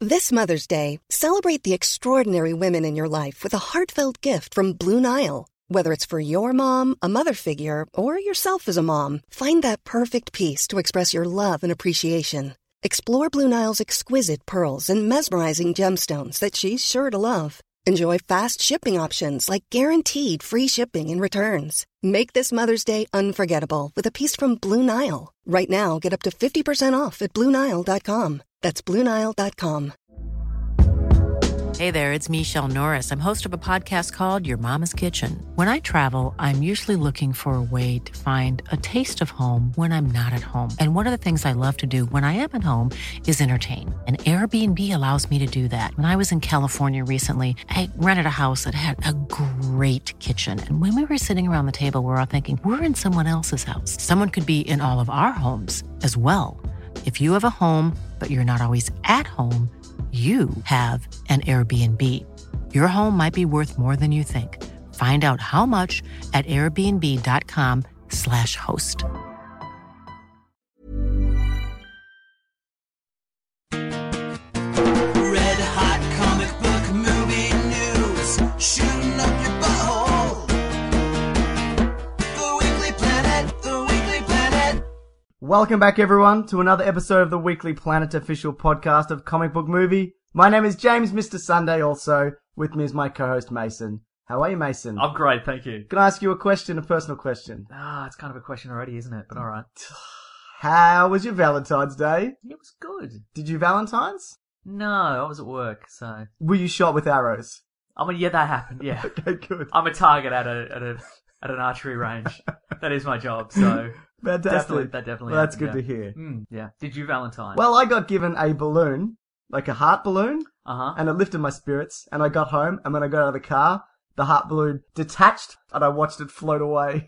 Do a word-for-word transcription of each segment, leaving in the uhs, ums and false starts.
This Mother's Day, celebrate the extraordinary women in your life with a heartfelt gift from Blue Nile. Whether it's for your mom, a mother figure, or yourself as a mom, find that perfect piece to express your love and appreciation. Explore Blue Nile's exquisite pearls and mesmerizing gemstones that she's sure to love. Enjoy fast shipping options like guaranteed free shipping and returns. Make this Mother's Day unforgettable with a piece from Blue Nile. Right now, get up to fifty percent off at Blue Nile dot com. That's Blue Nile dot com. Hey there, it's Michelle Norris. I'm host of a podcast called Your Mama's Kitchen. When I travel, I'm usually looking for a way to find a taste of home when I'm not at home. And one of the things I love to do when I am at home is entertain. And Airbnb allows me to do that. When I was in California recently, I rented a house that had a great kitchen. And when we were sitting around the table, we were all thinking, we're in someone else's house. Someone could be in all of our homes as well. If you have a home, but you're not always at home, you have an Airbnb. Your home might be worth more than you think. Find out how much at airbnb.com slash host. Red hot comic book movie news, shooting up your butthole. The Weekly Planet, The Weekly Planet. Welcome back, everyone, to another episode of the Weekly Planet official podcast of Comic Book Movie. My name is James, Mister Sunday. Also, with me is my co-host Mason. How are you, Mason? I'm great, thank you. Can I ask you a question, a personal question? Ah, it's kind of a question already, isn't it? But all right. How was your Valentine's Day? It was good. Did you Valentine's? No, I was at work, so. Were you shot with arrows? I mean, yeah, that happened. Yeah. Okay, good. I'm a target at a at a at an archery range. That is my job. So. Fantastic. Definitely, that definitely. Well, that's happened, good yeah. to hear. Mm, yeah. Did you Valentine? Well, I got given a balloon, like a heart balloon, Uh huh. and it lifted my spirits. And I got home, and when I got out of the car, the heart balloon detached, and I watched it float away.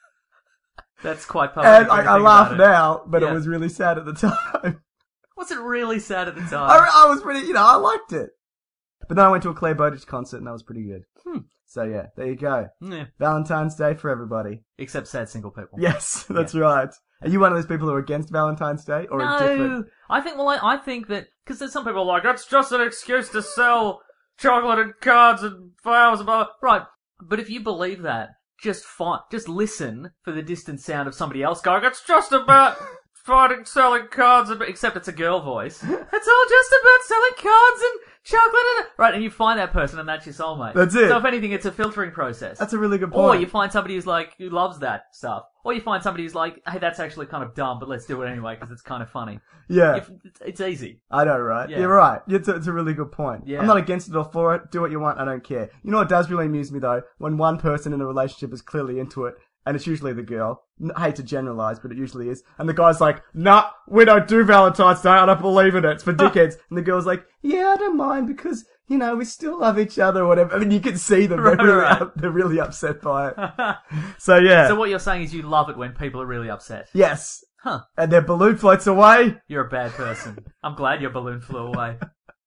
That's quite poetic. And when you I, I think laugh about it. now, but Yeah. it was really sad at the time. Was it really sad at the time? I, I was pretty, you know, I liked it. But then I went to a Claire Bowditch concert, and that was pretty good. Hmm. So yeah, there you go. Yeah. Valentine's Day for everybody. Except sad single people. Yes, that's Yeah. right. Are you one of those people who are against Valentine's Day, or no, indifferent? I think. Well, I, I think that because there's some people are like that's just an excuse to sell chocolate and cards and flowers and blah, blah. Right, but if you believe that, just find, just listen for the distant sound of somebody else going. It's just about fighting, selling cards, and except it's a girl voice. It's all just about selling cards and chocolate and right. And you find that person, and that's your soulmate. That's it. So if anything, it's a filtering process. That's a really good Or point. you find somebody who's like, who loves that stuff. Or you find somebody who's like, hey, that's actually kind of dumb, but let's do it anyway because it's kind of funny. Yeah, If, it's, it's easy. I know, right? Yeah. You're right. It's a, it's a really good point. Yeah. I'm not against it or for it. Do what you want. I don't care. You know what does really amuse me, though? When one person in a relationship is clearly into it, and it's usually the girl. I hate to generalize, but it usually is. And the guy's like, nah, we don't do Valentine's Day. I don't believe in it. It's for dickheads. And the girl's like, yeah, I don't mind because, you know, we still love each other or whatever. I mean, you can see them. They're, Right, really, right. up, they're really upset by it. So, yeah. So what you're saying is you love it when people are really upset. Yes. Huh. And their balloon floats away. You're a bad person. I'm glad your balloon flew away.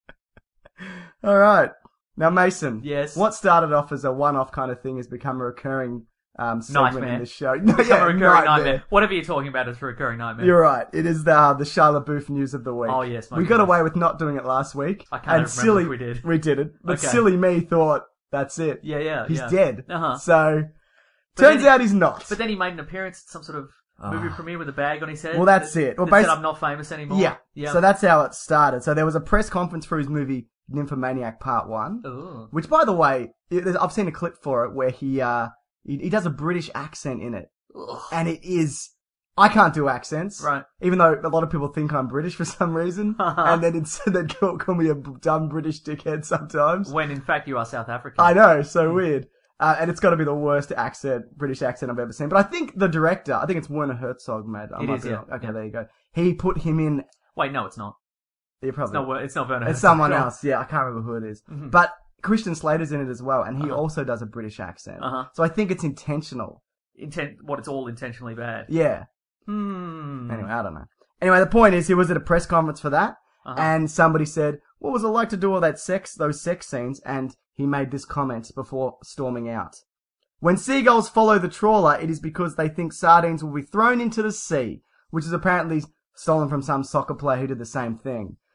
All right. Now, Mason. Yes. What started off as a one-off kind of thing has become a recurring um, segment Nightmare. in the show. Become Yeah, a recurring nightmare. Whatever you're talking about is a recurring nightmare. You're right. It is the uh, the Shia LaBeouf news of the week. Oh, yes, my we got goodness. away with not doing it last week. I can't and remember silly, if we did. We did it, but Okay. silly me thought that's it. Yeah, yeah, He's yeah. dead. Uh-huh. So But turns then he- out he's not. But then he made an appearance at some sort of movie premiere with a bag on his head. Well, that's that, it. Well, that said, basi- I'm not famous anymore. yeah. Yeah. So that's how it started. So there was a press conference for his movie Nymphomaniac Part One, Ooh. which, by the way, it, there's- I've seen a clip for it where he uh he, he does a British accent in it. Ugh. And it is, I can't do accents. Right. Even though a lot of people think I'm British for some reason. and then it's, they call, call me a dumb British dickhead sometimes. When in fact you are South African. I know, so weird. Uh, and it's got to be the worst accent, British accent I've ever seen. But I think the director, I think it's Werner Herzog, mate. I It might is, be yeah. wrong. Okay, Yeah. there you go. He put him in, Wait, no, it's not. yeah, It's probably. not. Wer- It's not Werner. It's Herzog. someone Go on. else. Yeah, I can't remember who it is. Mhm. But Christian Slater's in it as well, and he Uh-huh. also does a British accent. Uh-huh. So I think it's intentional. Intent. What? It's all intentionally bad. Yeah. Hmm. Anyway, I don't know. Anyway, the point is, he was at a press conference for that, Uh-huh. and somebody said, "What was it like to do all that sex, those sex scenes?" And he made this comment before storming out. When seagulls follow the trawler, it is because they think sardines will be thrown into the sea, which is apparently stolen from some soccer player who did the same thing.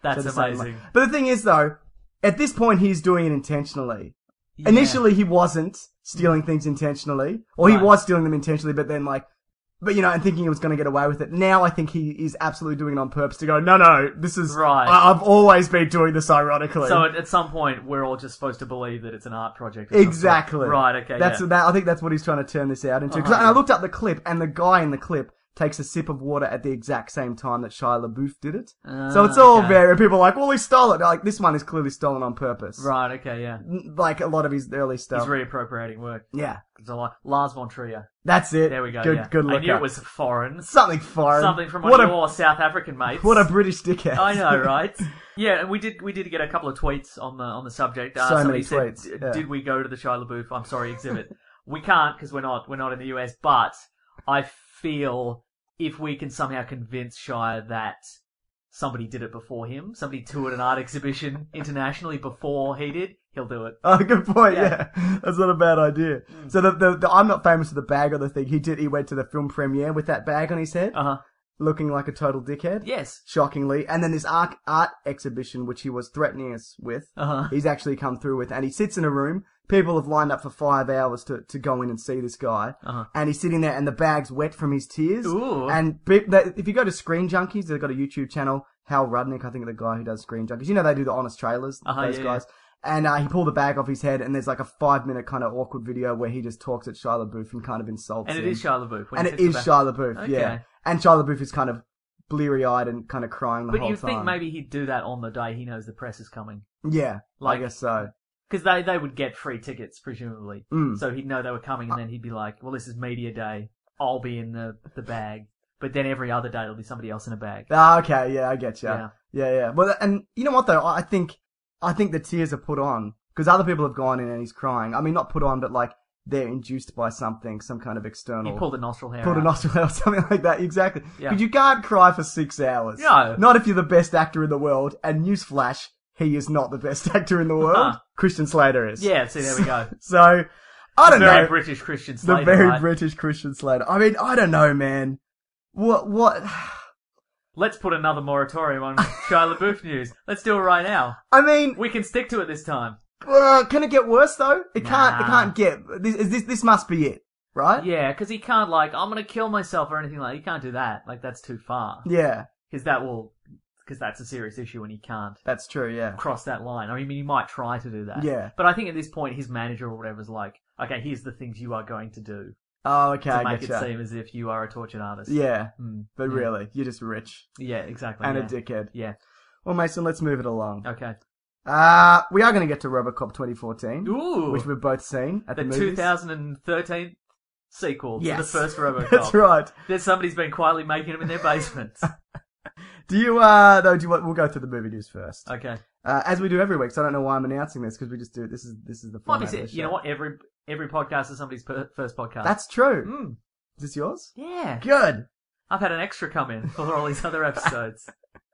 That's So the same amazing. way. But the thing is, though, at this point, he's doing it intentionally. Yeah. Initially, he wasn't stealing things intentionally, or he Right. was stealing them intentionally, but then like, but you know, and thinking he was going to get away with it. Now I think he is absolutely doing it on purpose to go, no, no, this is, Right. I- I've always been doing this ironically. So at, at some point, we're all just supposed to believe that it's an art project. Or something. exactly. Right. Okay. That's yeah. that. I think that's what he's trying to turn this out into. 'Cause Uh-huh. I, I looked up the clip, and the guy in the clip takes a sip of water at the exact same time that Shia LaBeouf did it. Ah, so it's all okay. very, people are like, well, he stole it. Like, this one is clearly stolen on purpose. Right. Okay. Yeah. N- Like a lot of his early He's stuff. reappropriating work. yeah. It's a lot. Lars von Trier. That's it. There we go. Good, yeah. good look I knew up. it was foreign. Something foreign. Something from one what of a, your South African mates. What a British dickhead. I know, right? Yeah, and we did we did get a couple of tweets on the on the subject. Uh, So somebody many said, tweets, "D- yeah. Did we go to the Shia LaBeouf? I'm sorry, exhibit. We can't because we're not we're not in the U S. But I feel if we can somehow convince Shia that somebody did it before him, somebody toured an art exhibition internationally before he did, he'll do it. Oh, good point. Yeah. Yeah, that's not a bad idea. So the, the the I'm not famous for the bag or the thing. He did. He went to the film premiere with that bag on his head, Uh huh. looking like a total dickhead. Yes. Shockingly, and then this art art exhibition, which he was threatening us with, Uh huh. he's actually come through with, and he sits in a room. People have lined up for five hours to, to go in and see this guy, Uh-huh. and he's sitting there, and the bag's wet from his tears. Ooh. And pe- they, if you go to Screen Junkies, they've got a YouTube channel. Hal Rudnick, I think, the guy who does Screen Junkies. You know, they do the honest trailers. Uh-huh, those yeah, guys. And uh, he pulled the bag off his head, and there's like a five minute kind of awkward video where he just talks at Shia LaBeouf and kind of insults And him. it is Shia LaBeouf. when And he it sits is back. Shia LaBeouf, Okay. yeah. And Shia LaBeouf is kind of bleary-eyed and kind of crying the But whole you time. think maybe he'd do that on the day he knows the press is coming. Yeah, Like- I guess so. Because they, they would get free tickets, presumably. Mm. So he'd know they were coming, and then he'd be like, well, this is media day. I'll be in the, the bag. But then every other day there'll be somebody else in a bag. Ah, okay, yeah, I get you. Yeah. Yeah, yeah. Well, and you know what though? I think, I think the tears are put on because other people have gone in and he's crying. I mean, not put on, but like they're induced by something, some kind of external. He pulled a nostril hair Pulled a out. nostril hair or something like that. Exactly. Yeah. Because you can't cry for six hours. No. Not if you're the best actor in the world. And newsflash, he is not the best actor in the world. Uh-huh. Christian Slater is. Yeah, see, there we go. So, I don't Very know. British Christian the Slater, very right? British Christian Slater. I mean, I don't know, man. What, what? Let's put another moratorium on Shia LaBeouf news. Let's do it right now. I mean, We can stick to it this time. uh, can it get worse though? It can't, it Nah. can't get, this, is this, this must be it, right? Yeah, because he can't, like, I'm going to kill myself or anything like that. He can't do that. Like, that's too far. Yeah, Because that will... Because that's a serious issue and he can't that's true, yeah. cross that line. I mean, he might try to do that. Yeah. But I think at this point, his manager or whatever is like, okay, here's the things you are going to do Oh, okay, to I make get it you. seem as if you are a tortured artist. Yeah, Mm, but yeah. really, you're just rich Yeah, exactly. and yeah. a dickhead. Yeah. Well, Mason, let's move it along. Okay. Uh, we are going to get to RoboCop twenty fourteen, Ooh. which we've both seen at the the, movies. two thousand thirteen sequel Yes. to the first RoboCop. That's right. That somebody's been quietly making them in their basement. Do you, uh, no, do you want, we'll go through the movie news first. Okay. Uh, as we do every week, so I don't know why I'm announcing this, because we just do it. This is, this is the Might be format of it. the You know show. what? Every every podcast is somebody's per- first podcast. That's true. Mm. Is this yours? Yeah. Good. I've had an extra come in for all these other episodes.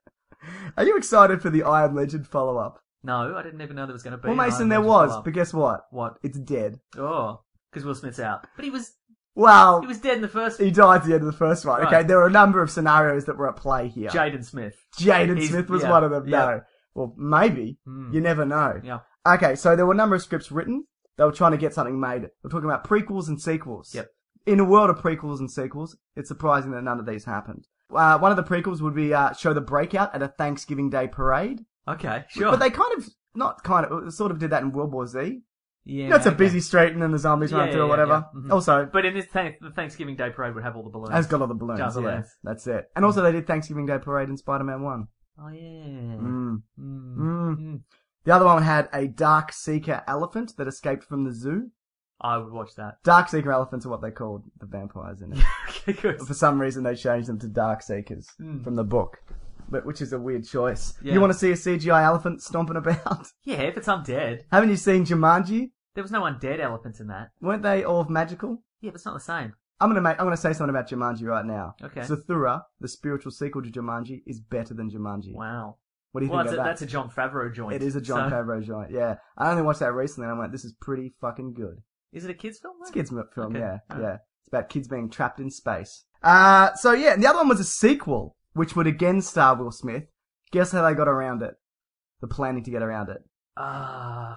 Are you excited for the I Am Legend follow-up? No, I didn't even know there was going to be Well, an Mason, Iron there Legend was, follow-up. but guess what? What? It's dead. Oh, because Will Smith's out. But he was Well, he was dead in the first. he died at the end of the first one. Right. Okay, there are a number of scenarios that were at play here. Jaden Smith. Jaden He's- Smith was yeah, one of them. yeah. No. Well, maybe. Mm. You never know. Yeah. Okay, so there were a number of scripts written. They were trying to get something made. We're talking about prequels and sequels. Yep. In a world of prequels and sequels, it's surprising that none of these happened. Uh, one of the prequels would be uh, show the breakout at a Thanksgiving Day parade. Okay, sure. But they kind of, not kind of, sort of did that in World War Z. yeah, You know, it's a okay. busy street and then the zombies Yeah, run yeah, through or yeah, whatever. yeah. Mhm. Also, But in this th- the Thanksgiving Day parade would have all the balloons. has got all the balloons. Jars of Yeah, balloons. that's it. And also they did Thanksgiving Day parade in Spider-Man one. Oh yeah. Mm. Mm. Mm. Mm. The other one had a Dark Seeker elephant that escaped from the zoo. I would watch that. Dark Seeker elephants are what they called the vampires in it. Okay, good. For some reason, they changed them to Dark Seekers Mm. from the book, but which is a weird choice. Yeah. You want to see a C G I elephant stomping about? Yeah, if it's undead. Haven't you seen Jumanji? There was no undead elephants in that. Weren't they all magical? Yeah, but it's not the same. I'm gonna make. I'm gonna say something about Jumanji right now. Okay. Zathura, the spiritual sequel to Jumanji, is better than Jumanji. Wow. What do you Well, think that's a, about that's a John Favreau joint. that? It is a John so- Favreau joint. Yeah, I only watched that recently, and I went, "This is pretty fucking good." Is it a kids' film? It's a though? kids' film. Okay. Yeah, Alright. yeah. It's about kids being trapped in space. Uh, so yeah, and the other one was a sequel, which would again star Will Smith, Guess how they got around it? The planning to get around it. Uh,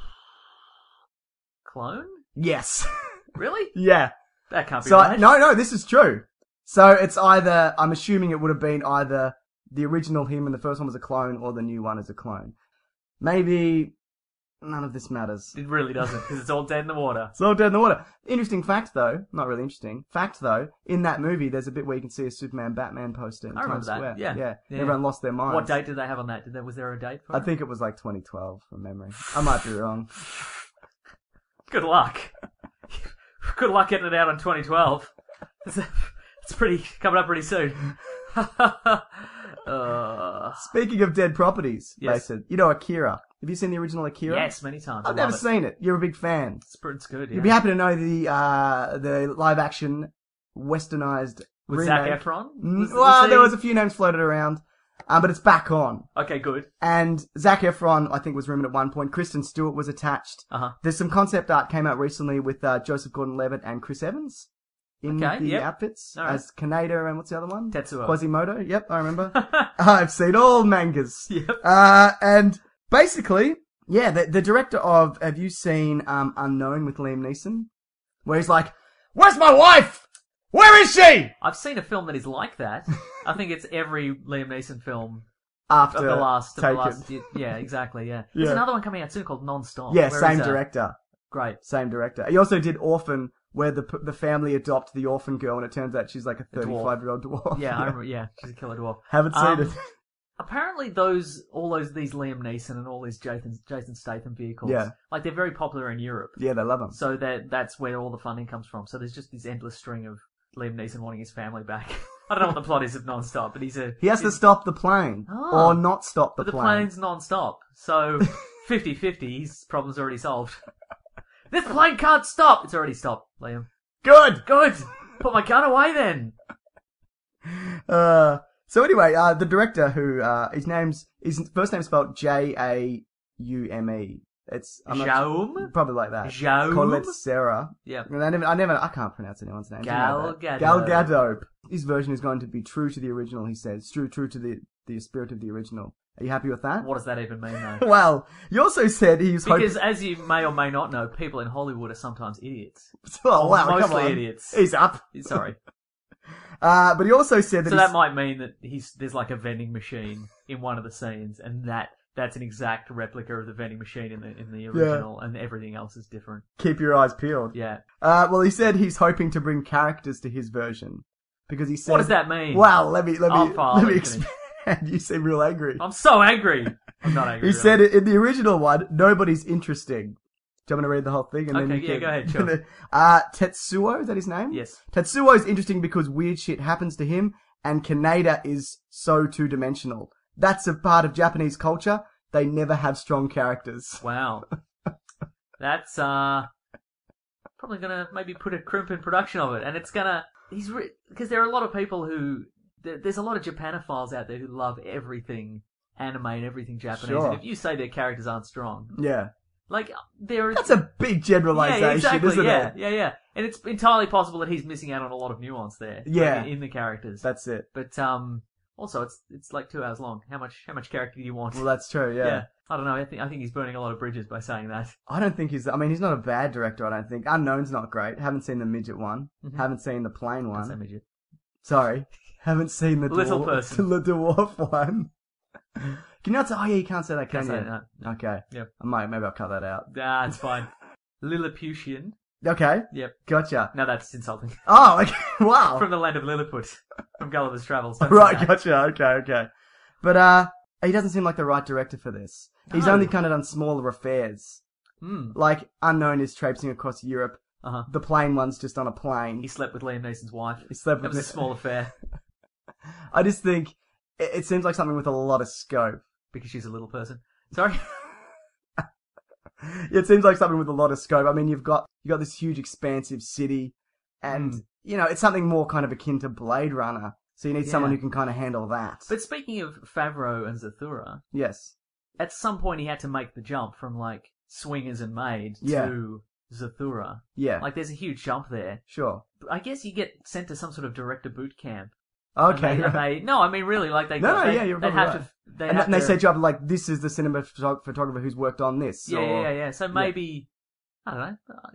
clone? Yes. Really? Yeah. That can't be So, right. no, no, this is true. So it's either, I'm assuming it would have been either the original him and the first one was a clone, or the new one is a clone. Maybe none of this matters. It really doesn't, because it's all dead in the water. It's all dead in the water. Interesting fact, though. Not really interesting. Fact, though. In that movie, there's a bit where you can see a Superman Batman poster in I remember Times that. Square. Yeah. yeah. Yeah. Everyone lost their minds. What date did they have on that? Did there, was there a date for I it? think it was like twenty twelve from memory. I might be wrong. Good luck. Good luck getting it out in twenty twelve. It's, it's pretty coming up pretty soon. uh, Speaking of dead properties, Yes. Mason, you know Akira. Have you seen the original Akira? yes, many times. I I've never love it. seen it. You're a big fan. It's, pr- it's good. Yeah. You'd be happy to know the uh, the live action westernized With remake. Zac Efron? Mm, Was- well, was there he- was a few names floated around, um, but it's back on. Okay, good. And Zac Efron, I think, was rumoured at one point. Kristen Stewart was attached. Uh-huh. There's some concept art came out recently with uh, Joseph Gordon-Levitt and Chris Evans in Okay, the yep. outfits All right. as Kaneda and what's the other one? Tetsuo. Quasimodo. Yep, I remember. I've seen all mangas. Yep. Uh, and basically, yeah, the, the director of, have you seen um, Unknown with Liam Neeson? Where he's like, where's my wife? Where is she? I've seen a film that is like that. I think it's every Liam Neeson film After of the last. Of the Taken. last y- yeah, exactly, yeah. There's Yeah. another one coming out soon called Non-Stop. Yeah, Where same is that? director. Great. Same director. He also did Orphan, where the the family adopt the orphan girl, and it turns out she's like a dwarf. thirty-five-year-old dwarf. Yeah, I remember, yeah, she's a killer dwarf. Haven't seen Um, it. Apparently, those all those these Liam Neeson and all these Jason Jason Statham vehicles, Yeah. like they're very popular in Europe. Yeah, they love him. So that that's where all the funding comes from. So there's just this endless string of Liam Neeson wanting his family back. I don't know what the plot is of Non-Stop, but he's a He has to he's- stop the plane, Oh. or not stop the But the plane. plane's non-stop, so fifty-fifty, his problem's already solved. This plane can't stop! It's already stopped, Liam. Good. Good! Put my gun away then! Uh, so anyway, uh, the director who uh, his name's his first name's spelled J A U M E. It's I'm not Jaume? sure- probably like that. Jaume? Colette Sarah. Yeah. And I never, I never, I can't pronounce anyone's name. You know Gal that. Gadot. Gal Gadot. His version is going to be true to the original. He says true, true to the the spirit of the original. Are you happy with that? What does that even mean, though? Well, you also said he was Because, hoping. as you may or may not know, people in Hollywood are sometimes idiots. Oh wow, come Mostly on. idiots. He's up. Sorry. Uh, but he also said that. So he's, that might mean that he's there's like a vending machine in one of the scenes, and that that's an exact replica of the vending machine in the in the original, and everything else is different. keep your eyes peeled. Yeah. Uh, well, he said he's hoping to bring characters to his version because he said. What does that mean? Well, let me let me I'll follow let me you, expand. You seem real angry. I'm so angry. I'm not angry. He really. said in the original one, nobody's interesting. Do you want me to read the whole thing? And then Okay, you yeah, can... go ahead, sure. uh, Tetsuo, is that his name? Yes. Tetsuo is interesting because weird shit happens to him, and Kaneda is so two-dimensional. That's a part of Japanese culture. They never have strong characters. Wow. That's uh probably gonna maybe put a crimp in production of it, and it's gonna he's re- because there are a lot of people who there, there's a lot of Japanophiles out there who love everything anime and everything Japanese. Sure. And if you say their characters aren't strong, Yeah. like there, That's a big generalization, yeah, exactly, isn't yeah, it? yeah, yeah, and it's entirely possible that he's missing out on a lot of nuance there, like, Yeah. in, in the characters. That's it. But um, also it's it's like two hours long. How much how much character do you want? Well, that's true, yeah. yeah. I don't know. I think I think he's burning a lot of bridges by saying that. I don't think he's... I mean, he's not a bad director, I don't think. Unknown's not great. Haven't seen the midget one. Mhm. Haven't seen the plain That's a one. midget. Sorry. Haven't seen the Little dwarf, person. the dwarf one. Can you not say... Oh, yeah, you can't say that, can Can't say you? that, no. Okay. Yep. I might... Maybe I'll cut that out. Ah, it's fine. Lilliputian. Okay. Yep. Gotcha. No, that's insulting. Oh, okay. Wow. From the land of Lilliput. From Gulliver's Travels. Don't say Right, that. gotcha. Okay, okay. But, uh, he doesn't seem like the right director for this. He's No. only kind of done smaller affairs. Hmm. Like, Unknown is traipsing across Europe. Uh-huh. The plane one's just on a plane. He slept with Liam Neeson's wife. He slept That with was a it. small affair. I just think it, it seems like something with a lot of scope. Because she's a little person. Sorry? It seems like something with a lot of scope. I mean, you've got you got this huge, expansive city, and Mm. you know it's something more kind of akin to Blade Runner. So you need someone Yeah. who can kind of handle that. But speaking of Favreau and Zathura, yes, at some point he had to make the jump from, like, Swingers and Maid Yeah. to Zathura. yeah, Like, there's a huge jump there. sure. I guess you get sent to some sort of director boot camp. Okay. And they, and they, no, I mean really, like they. No, no, they, yeah, you're they'd probably have right. to. They And, have and they to, set you up like, this is the cinema photog- photographer who's worked on this. Yeah, or, yeah, yeah, yeah. So maybe I don't know.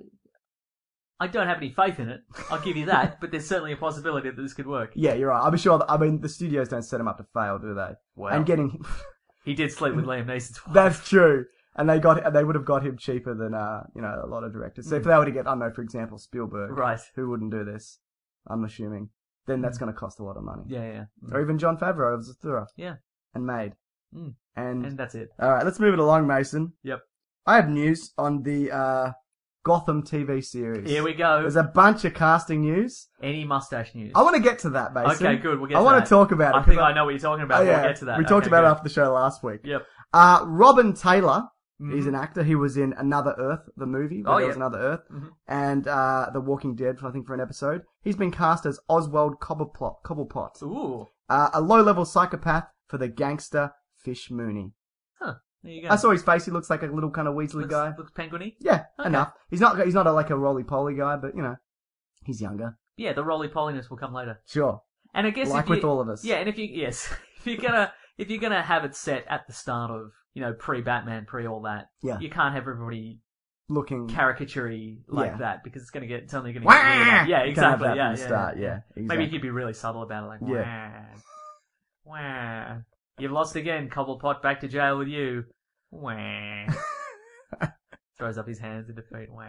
I don't have any faith in it. I'll give you that, but there's certainly a possibility that this could work. Yeah, you're right. I'm sure. That, I mean, the studios don't set him up to fail, do they? Well, and getting he did sleep with Liam Neeson's wife. that's true. And they got they would have got him cheaper than uh you know a lot of directors. So if they were to get I don't know, for example, Spielberg, Right. who wouldn't do this? I'm assuming. Then that's going to cost a lot of money. Yeah, yeah, Or even Jon Favreau of Zathura. yeah. And Made. Mm. And, And that's it. all right, let's move it along, Mason. Yep. I have news on the uh Gotham T V series. Here we go. There's a bunch of casting news. Any mustache news? I want to get to that, Mason. Okay, good. We'll get I to want that. to talk about it. I 'cause think I know what you're talking about. Oh, yeah. We'll get to that. We talked Okay, about good. it after the show last week. Yep. Uh, Robin Taylor, Mhm. he's an actor. He was in Another Earth, the movie. Where Oh, there yeah. was Another Earth. Mhm. And uh, The Walking Dead, I think, for an episode. He's been cast as Oswald Cobblepot, Cobblepot Ooh. uh, a low-level psychopath for the gangster Fish Mooney. Huh. There you go. I saw his face. He looks like a little kind of Weasley looks, guy. Looks penguiny. Yeah, Okay. enough. He's not. He's not a, like a roly-poly guy, but you know, he's younger. Yeah, the roly-poliness will come later. Sure. And I guess Like if you, with all of us. Yeah, and if you yes, if you're gonna if you're gonna have it set at the start of you know pre-Batman, pre all that, Yeah. you can't have everybody Looking. caricature-y like Yeah. that because it's gonna get it's only gonna Wah! get weirder. Yeah, You can't have exactly. that Yeah, from the yeah, start, yeah. yeah, Maybe exactly. you could be really subtle about it, like Yeah. wah, wah. You've lost again, Cobblepot. Back to jail with you. Wah. Throws up his hands in defeat. Wah.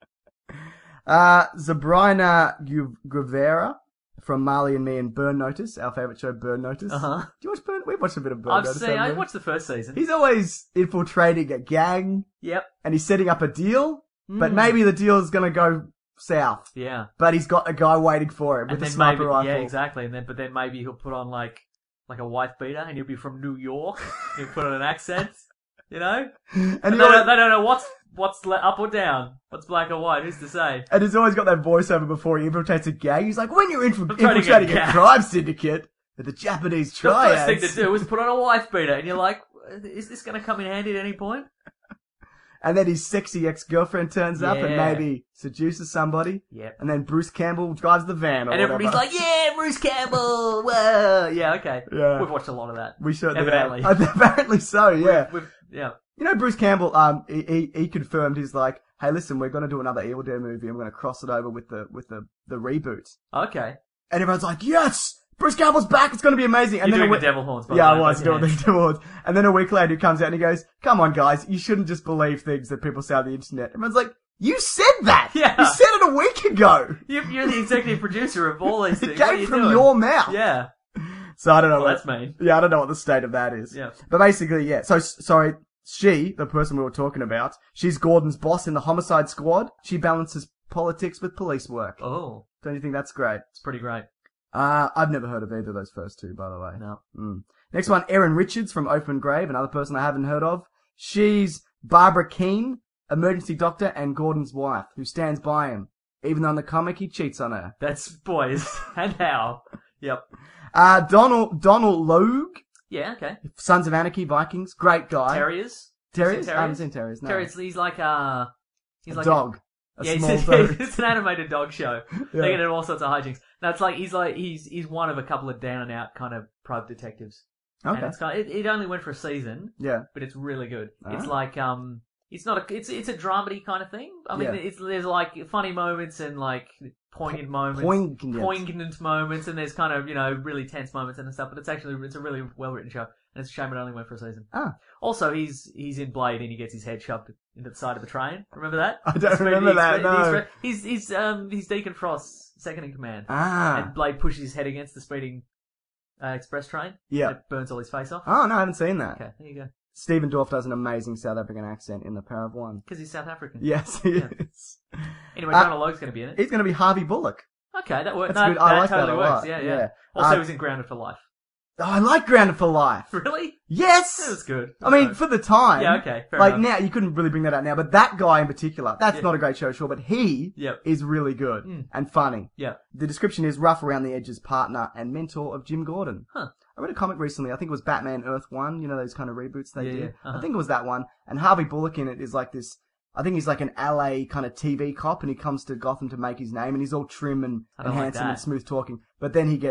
Uh, Zabrina Guevara from Marley and Me and Burn Notice, our favourite show, Burn Notice. Uh huh. Do you watch Burn? We've watched a bit of Burn I've Notice. seen. I haven't we? watched the first season. He's always infiltrating a gang, Yep. and he's setting up a deal, but Mm. maybe the deal's gonna go south. Yeah. But he's got a guy waiting for him with And a then sniper maybe, rifle. yeah, exactly. And then, but then maybe he'll put on like, like a wife beater, and he'll be from New York. He'll put on an accent, you know. And, And he they, always, don't, they don't know what's what's le- up or down, what's black or white. Who's to say? and he's always got that voiceover before he infiltrates a gang. He's like, when you're infil- I'm trying to get infiltrating a gas. crime syndicate with the Japanese The triads. first thing to do is put on a wife beater, and you're like, is this going to come in handy at any point? And then his sexy ex-girlfriend turns up and Yeah. maybe seduces somebody. Yep. And then Bruce Campbell drives the van or And everybody's whatever. like, yeah, Bruce Campbell. Whoa. Yeah. Okay. Yeah. We've watched a lot of that. we certainly evidently. have. Apparently so, yeah. We've, yeah. You know, Bruce Campbell, um, he, he, he confirmed, he's like, hey, listen, we're going to do another Evil Dead movie. I'm going to cross it over with the, with the, the reboot. Okay. And everyone's like, yes! Bruce Campbell's back! It's going to be amazing! And You're then doing a the we- devil horns. By Yeah, the I way, was but doing yeah. the towards. And then a week later he comes out and he goes, come on guys, you shouldn't just believe things that people say on the internet. Everyone's like, you said that! Yeah. You said it a week ago! You- You're the executive producer of all these It things. What are came you from doing? your mouth! Yeah. So I don't know Well, what... that's mean. Yeah, I don't know what the state of that is. Yeah. But basically, yeah. So, s- sorry, she, the person we were talking about, she's Gordon's boss in the Homicide Squad. She balances politics with police work. Oh, Don't you think that's great? it's pretty great. Uh, I've never heard of either of those first two, by the way. No. Mm. Next one, Erin Richards from Open Grave, another person I haven't heard of. She's Barbara Keene, emergency doctor and Gordon's wife, who stands by him, even though in the comic he cheats on her. That's boys and how. Yep. Uh, Donald, Donald Logue, Yeah. Okay. Sons of Anarchy, Vikings, great guy. Terriers. Terriers? Seen I haven't seen Terriers, no. Terriers. He's like uh He's a like dog. A, A yeah, small it's, dog. it's an animated dog show. Yeah. They get in all sorts of hijinks. No, it's like he's like he's he's one of a couple of down and out kind of private detectives. And Okay. it's kind of, it, it only went for a season, Yeah. but it's really good. Ah. It's like um, it's not a it's it's a dramedy kind of thing. I mean, Yeah. it's there's like funny moments and like poignant moments, Poignant. poignant moments, and there's kind of you know really tense moments and stuff. But it's actually it's a really well written show, and it's a shame it only went for a season. Ah. Also, he's he's in Blade and he gets his head shoved into the side of the train. Remember that? I don't The speed- remember the that, expe- no. the expe- He's he's um he's Deacon Frost's second in command, Ah. and Blade pushes his head against the speeding uh, express train. Yeah. It burns all his face off. Oh, no, I haven't seen that. Okay, there you go. Stephen Dorff does an amazing South African accent in The Power of One. Because he's South African. Yes, he Yeah. is. Anyway, Uh, Donald Logue's going to be in it. He's going to be Harvey Bullock. Okay, that works. That's No, good. I that like that totally a works. lot. Yeah, yeah. Yeah. Also, Uh, he was in Grounded for Life. Oh, I like Grounded for Life. Really? Yes! That was good. I mean, So- for the time. Yeah, okay, fair like enough. now, you couldn't really bring that out now, but that guy in particular, that's Yeah. not a great show, sure, but he Yep. is really good Mm. and funny. Yeah. The description is rough around the edges partner and mentor of Jim Gordon. Huh. I read a comic recently, I think it was Batman Earth one, you know, those kind of reboots they Yeah, did. yeah, uh-huh. I think it was that one. And Harvey Bullock in it is like this, I think he's like an L A kind of T V cop and he comes to Gotham to make his name and he's all trim and, I and don't like handsome and that. smooth talking. But then he gets,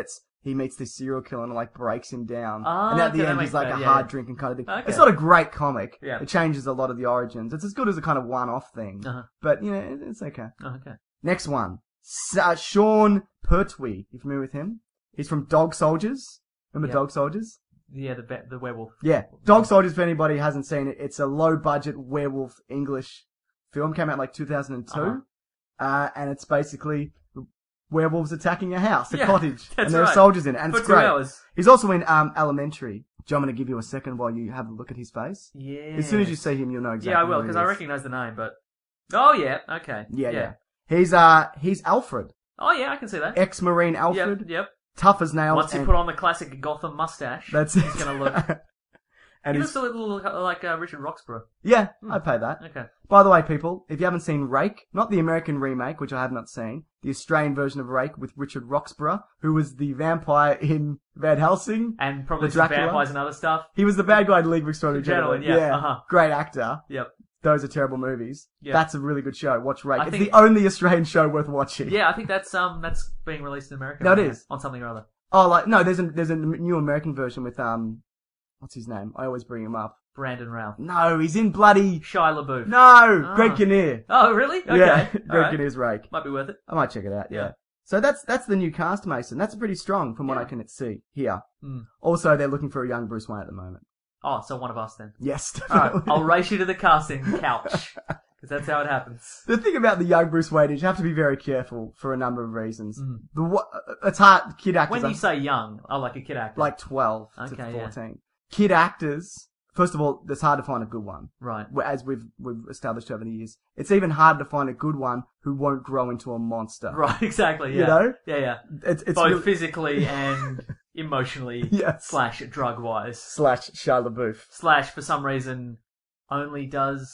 he meets this serial killer and like breaks him down. Ah, and at okay, the that end, makes he's like sense. a Yeah, hard yeah. drinking kind of thing. Okay. It's not a great comic. Yeah. It changes a lot of the origins. It's as good as a kind of one-off thing. Uh-huh. But, you know, it- it's okay. Oh, okay. Next one. S- uh, Sean Pertwee. You familiar with him? He's from Dog Soldiers. Remember Yeah. Dog Soldiers? Yeah, the be- the werewolf. Yeah. Dog Soldiers, if anybody hasn't seen it, it's a low-budget werewolf English film. Came out in like two thousand two. Uh-huh. Uh, and it's basically werewolves attacking a house, a Yeah, cottage. that's and there are right. soldiers in it. And For it's two great. hours. He's also in um, Elementary. Do you want me to give you a second while you have a look at his face? Yeah. As soon as you see him, you'll know exactly Yeah, I will, who he because I is. recognise the name, but... Oh, yeah, okay. Yeah, yeah. He's, uh, he's Alfred. Oh, yeah, I can see that. Ex-Marine Alfred. Yep, yep. Tough as nails. Once you and- put on the classic Gotham mustache, That's he's it. going to look... and he he's, looks a little like uh, Richard Roxburgh. yeah, I'd pay that. Okay. By the way, people, if you haven't seen Rake, not the American remake, which I have not seen, the Australian version of Rake with Richard Roxburgh, who was the vampire in Van Helsing. And probably The some Dracula? vampires and other stuff. He was the bad guy in League of Extraordinary Gentlemen, Gentlemen. yeah, uh-huh. Great actor. Yep. Those are terrible movies. Yeah. That's a really good show. Watch Rake. I It's think- the only Australian show worth watching. Yeah, I think that's um that's being released in America. No, it right now, is. On something or other. Oh, like, no, there's a, there's a new American version with, um, what's his name? I always bring him up. Brandon Ralph. No, he's in bloody, Shia LaBeouf. no, Ah. Greg Kinnear. Oh, really? Okay. Yeah, All Greg right. Kinnear's Rake. Might be worth it. I might check it out, yeah. Yeah. So that's that's the new cast, Mason. That's pretty strong from what Yeah. I can see here. Hmm. Also, they're looking for a young Bruce Wayne at the moment. Oh, so one of us then. Yes, All right, definitely. I'll race you to the casting couch. Because that's how it happens. The thing about the young Bruce Wayne is you have to be very careful for a number of reasons. Mm. The what? It's hard. Kid actors When you are say young, oh, like a kid actor. like twelve to Okay, yeah. fourteen. Kid actors. First of all, it's hard to find a good one. Right. As we've we've established over the years, it's even harder to find a good one who won't grow into a monster. Right, exactly, yeah. You know? Yeah, yeah. It's it's Both really- physically and emotionally, Yes. slash drug-wise. slash Shia LaBeouf. Slash, for some reason, only does,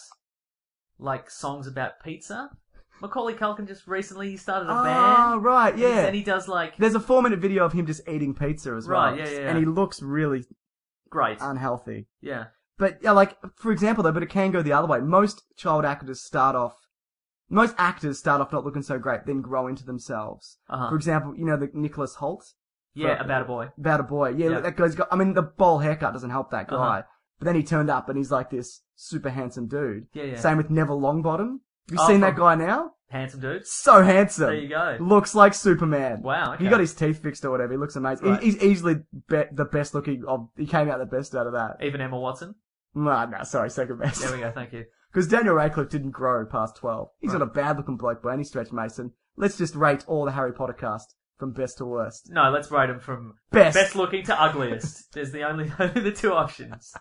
like, songs about pizza. Macaulay Culkin just recently started a Oh, band. right, yeah. And he does, like, There's a four minute video of him just eating pizza as well. Right, yeah, yeah, yeah. And he looks really great. unhealthy. Yeah. But, yeah, like, for example, though, but it can go the other way. Most child actors start off, most actors start off not looking so great, then grow into themselves. Uh-huh. For example, you know, the Nicholas Hoult? Yeah, For- about a boy. About a boy. Yeah, Yeah. that guy's got, I mean, the bowl haircut doesn't help that guy. Uh-huh. But then he turned up and he's like this super handsome dude. Yeah, yeah. Same with Neville Longbottom. Have you Oh, seen from- that guy now? Handsome dude. So handsome. There you go. Looks like Superman. Wow, okay. He got his teeth fixed or whatever. He looks amazing. Right. He, he's easily be- the best looking of, he came out the best out of that. Even Emma Watson. Nah, nah, sorry, second best. There we go, thank you. Because Daniel Radcliffe didn't grow past twelve. He's Right. not a bad looking bloke by any stretch, Mason. Let's just rate all the Harry Potter cast from best to worst. No, let's rate him from Best. best looking to ugliest. There's the only, only the two options.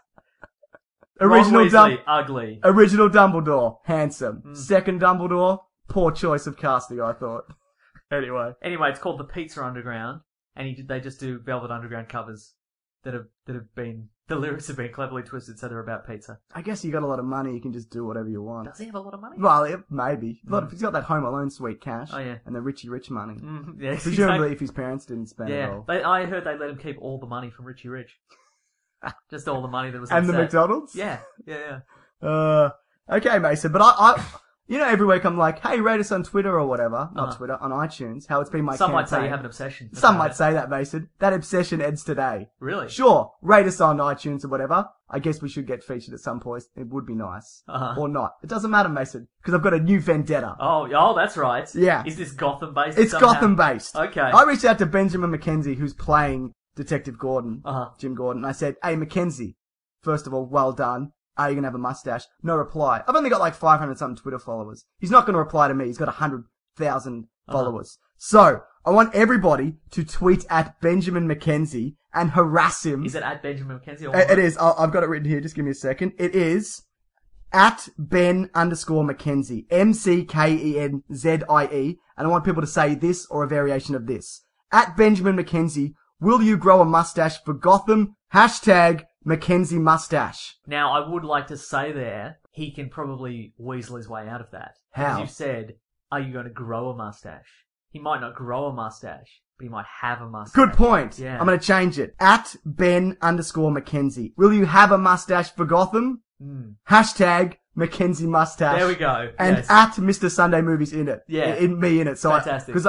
Original Ron Weasley, Dum- ugly. Original Dumbledore, handsome. Mm. Second Dumbledore, poor choice of casting, I thought. Anyway. Anyway, it's called The Pizza Underground, and he, they just do Velvet Underground covers that have that have been the lyrics have been cleverly twisted, so they're about pizza. I guess you got a lot of money, you can just do whatever you want. Does he have a lot of money? Well, it, maybe. A lot of- Mm. he's got that Home Alone sweet cash. Oh, yeah. And the Richie Rich money. Mm, yeah, Presumably if his parents didn't spend it yeah. all. They, I heard they let him keep all the money from Richie Rich. Just all the money that was And on the set. McDonald's? Yeah, yeah, yeah. Uh, okay, Mason, but I, I, you know, every week I'm like, hey, rate us on Twitter or whatever. Not Uh-huh. Twitter, on iTunes. How it's been my Some might campaign. say you have an obsession. Some about might it. say that, Mason. That obsession ends today. Really? Sure, rate us on iTunes or whatever. I guess we should get featured at some point. It would be nice. Uh-huh. Or not. It doesn't matter, Mason, because I've got a new vendetta. Oh, oh, that's right. Yeah. Is this Gotham based? It's somehow? Gotham based. Okay. I reached out to Benjamin McKenzie, who's playing Detective Gordon, Uh-huh. Jim Gordon, and I said, hey, Mackenzie, first of all, well done. Are you going to have a mustache? No reply. I've only got like five hundred something Twitter followers. He's not going to reply to me. He's got one hundred thousand Uh-huh. followers. So, I want everybody to tweet at Benjamin McKenzie and harass him. Is it at Benjamin McKenzie? Or Uh, It is. I'll, I've got it written here. Just give me a second. It is at Ben underscore McKenzie. M C K E N Z I E. And I want people to say this or a variation of this. At Benjamin McKenzie, will you grow a mustache for Gotham? Hashtag Mackenzie mustache. Now, I would like to say there, he can probably weasel his way out of that. How? As you've said, are you going to grow a mustache? He might not grow a mustache, but he might have a mustache. Good point. Yeah. I'm going to change it. At Ben underscore McKenzie. Will you have a mustache for Gotham? Mm. Hashtag Mackenzie mustache. There we go. And yes. at Mister Sunday Movies in it. Yeah. In, in me in it. So Fantastic. Because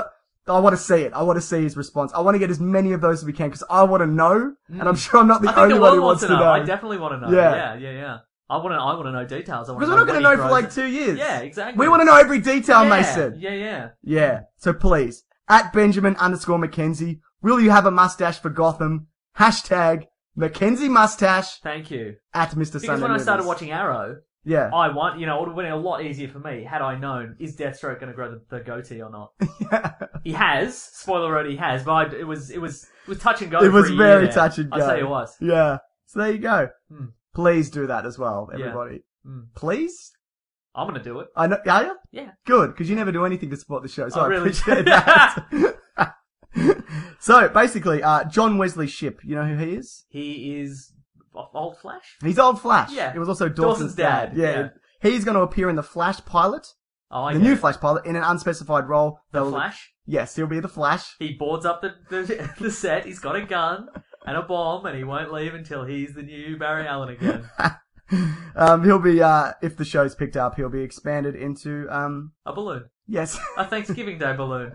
I want to see it. I want to see his response. I want to get as many of those as we can because I want to know, and I'm sure I'm not the I think only the one world who wants to know. I definitely want to know. Yeah. Yeah, yeah, yeah. I want to. I want to know details. I wanna Because we're not when going to he know for grows like up. two years. Yeah, exactly. We want to know every detail, yeah, Mason. Yeah, yeah. Yeah. So please, at Benjamin underscore Mackenzie, will you have a mustache for Gotham? Hashtag Mackenzie mustache Thank you. at Mister Because Sunday when I started Movies. watching Arrow, Yeah. I want, you know, it would have been a lot easier for me had I known, is Deathstroke going to grow the, the goatee or not? yeah. He has. Spoiler alert, he has. But I, it was, it was, it was touch and go. It for was a very year there. touch and go. I say it was. Yeah. So there you go. Hmm. Please do that as well, Yeah. everybody. Mm. Please? I'm going to do it. I know, are you? Yeah. Good, because you never do anything to support the show, so Oh, I really? appreciate that. So, basically, uh, John Wesley Shipp, you know who he is? He is old Flash. He's old Flash. Yeah. He was also Dawson's, Dawson's dad, Yeah. yeah. He's going to appear in the Flash pilot, Oh, I the get new it. Flash pilot, in an unspecified role. The They'll- Flash. Yes, he'll be the Flash. He boards up the, the the set. He's got a gun and a bomb, and he won't leave until he's the new Barry Allen again. um, he'll be, uh, if the show's picked up, he'll be expanded into, um, A balloon. yes. A Thanksgiving Day balloon.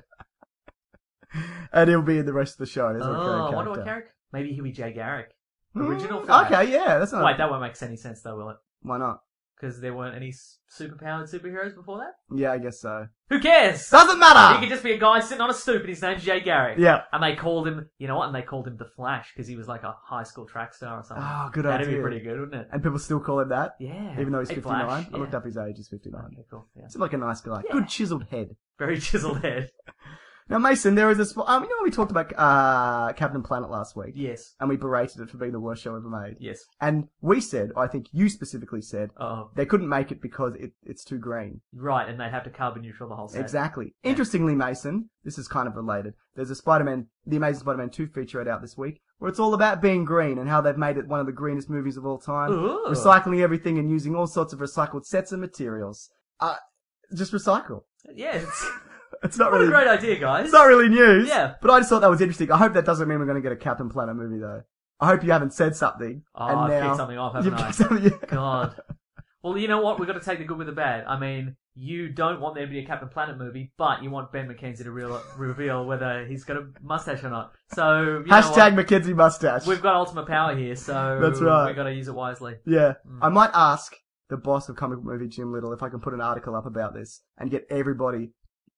And he'll be in the rest of the show. As a Oh, recurring I wonder what character. character. Maybe he'll be Jay Garrick. Mm, Original Flash. Okay, yeah, that's not. Wait, that won't make any sense though, will it? Why not? Because there weren't any s- superpowered superheroes before that? Yeah, I guess so. Who cares? Doesn't matter! He could just be a guy sitting on a stoop and his name's Jay Garrick. Yeah. And they called him, you know what? And they called him The Flash because he was like a high school track star or something. Oh, good That'd idea. be pretty good, wouldn't it? And people still call him that? Yeah. Even though he's Hey, fifty-nine? Flash, I looked yeah. up his age, he's fifty-nine. Okay, cool. Yeah. Seems like a nice guy. Yeah. Good chiseled head. Very chiseled head. Now, Mason, there is a spot. Um, you know when we talked about uh, Captain Planet last week? Yes. And we berated it for being the worst show ever made. Yes. And we said, I think you specifically said, Oh, they couldn't make it because it, it's too green. right. And they'd have to carbon neutral the whole set. Exactly. Yeah. Interestingly, Mason, this is kind of related. There's a Spider-Man, The Amazing Spider-Man two featurette out this week, where it's all about being green and how they've made it one of the greenest movies of all time. Ooh. Recycling everything and using all sorts of recycled sets and materials. Uh, just recycle. Yeah. It's, It's not what really, a great idea, guys. it's not really news. Yeah. But I just thought that was interesting. I hope that doesn't mean we're going to get a Captain Planet movie though. I hope you haven't said something. Oh, and I've now kicked something off, haven't you've I? kicked something- yeah. God. Well, you know what? We've got to take the good with the bad. I mean, you don't want there to be a Captain Planet movie, but you want Ben McKenzie to real, reveal whether he's got a mustache or not. So, you know Hashtag what? Mackenzie mustache. We've got ultimate power here, so That's right. we've got to use it wisely. Yeah. Mm. I might ask the boss of comic book movie, Jim Little, if I can put an article up about this and get everybody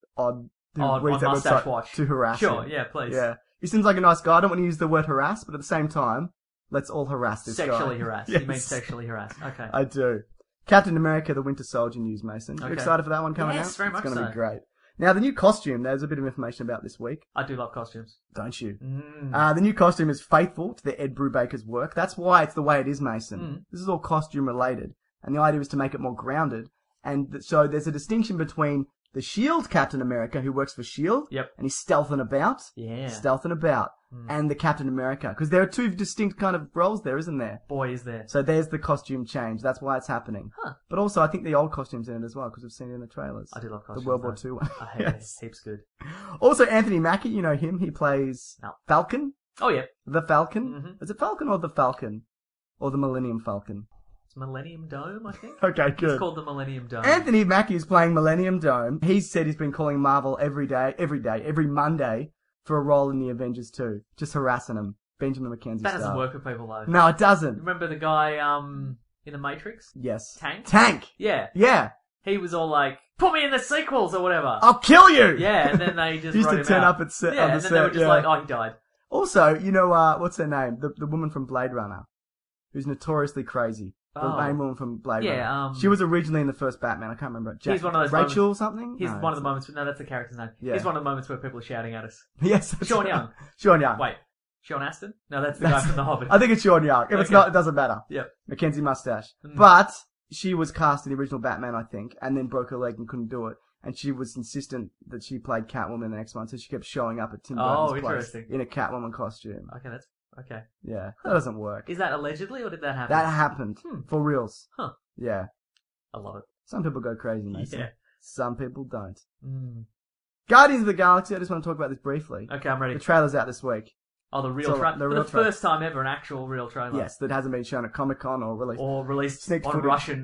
on who On- reads on that Mustache website Watch. to harass Sure, him. yeah, please. Yeah. He seems like a nice guy. I don't want to use the word harass, but at the same time, let's all harass this Sexually guy. harassed. Yes. You mean sexually harassed. Okay. I do. Captain America, the Winter Soldier news, Mason. You Okay. excited for that one coming Yes, out? very it's much going to so. be great. Now, the new costume, there's a bit of information about this week, I do love costumes. don't you? Mm. Uh, the new costume is faithful to the Ed Brubaker's work. That's why it's the way it is, Mason. Mm. This is all costume related. And the idea is to make it more grounded. And th- so there's a distinction between the SHIELD Captain America, who works for SHIELD, Yep. and he's stealthing about, Yeah. stealthing about, Mm. and the Captain America. Because there are two distinct kind of roles there, isn't there? Boy, is there. So there's the costume change. That's why it's happening. Huh. But also, I think the old costume's in it as well, because we've seen it in the trailers. I do love costumes. The World War though. Two one. I hate Yes. it. Heaps good. Also, Anthony Mackie, you know him. He plays No. Falcon. Oh, yeah. The Falcon? Mhm. Is it Falcon or the Falcon? Or the Millennium Falcon? It's Millennium Dome, I think. Okay, It's good. called the Millennium Dome. Anthony Mackie is playing Millennium Dome. He's said he's been calling Marvel every day, every day, every Monday for a role in the Avengers two. Just harassing him. Benjamin McKenzie That doesn't style. work with people, though. No, it doesn't. Remember the guy um in the Matrix? Yes. Tank? Tank! Yeah. Yeah. He was all like, put me in the sequels or whatever. I'll kill you! Yeah, and then they just He used wrote to him turn out. up at set- yeah, on the and then they were set, just yeah. like, oh, he died. Also, you know, uh, what's her name? The the woman from Blade Runner. Who's notoriously crazy. The Oh. main woman from Blade Yeah, Runner. um, She was originally in the first Batman. I can't remember. Jack, He's one of those Rachel moments- something? He's No, one of the it's moments, no, that's the character's name. Yeah. He's one of the moments where people are shouting at us. not- Yes. that's Sean right. Young. Sean Young. Wait, Sean Astin? No, that's the guy from The Hobbit. I think it's Sean Young. If it's Okay. not, it doesn't matter. Yep. Mackenzie mustache. Mm. But she was cast in the original Batman, I think, and then broke her leg and couldn't do it. And she was insistent that she played Catwoman the next one, so she kept showing up at Tim Oh, Burton's place interesting. in a Catwoman costume. Okay, that's, okay. Yeah, that doesn't work. Is that allegedly, or did that happen? That happened. Hmm. For reals. Huh. Yeah. I love it. Some people go crazy, Mason. Yeah. Some people don't. Mm. Guardians of the Galaxy, I just want to talk about this briefly. Okay, I'm ready. The trailer's out this week. Oh, the real So, trailer. the For real the tra- first time ever, an actual real trailer. Yes, that hasn't been shown at Comic Con or released. Or released Sneak on footage. Russian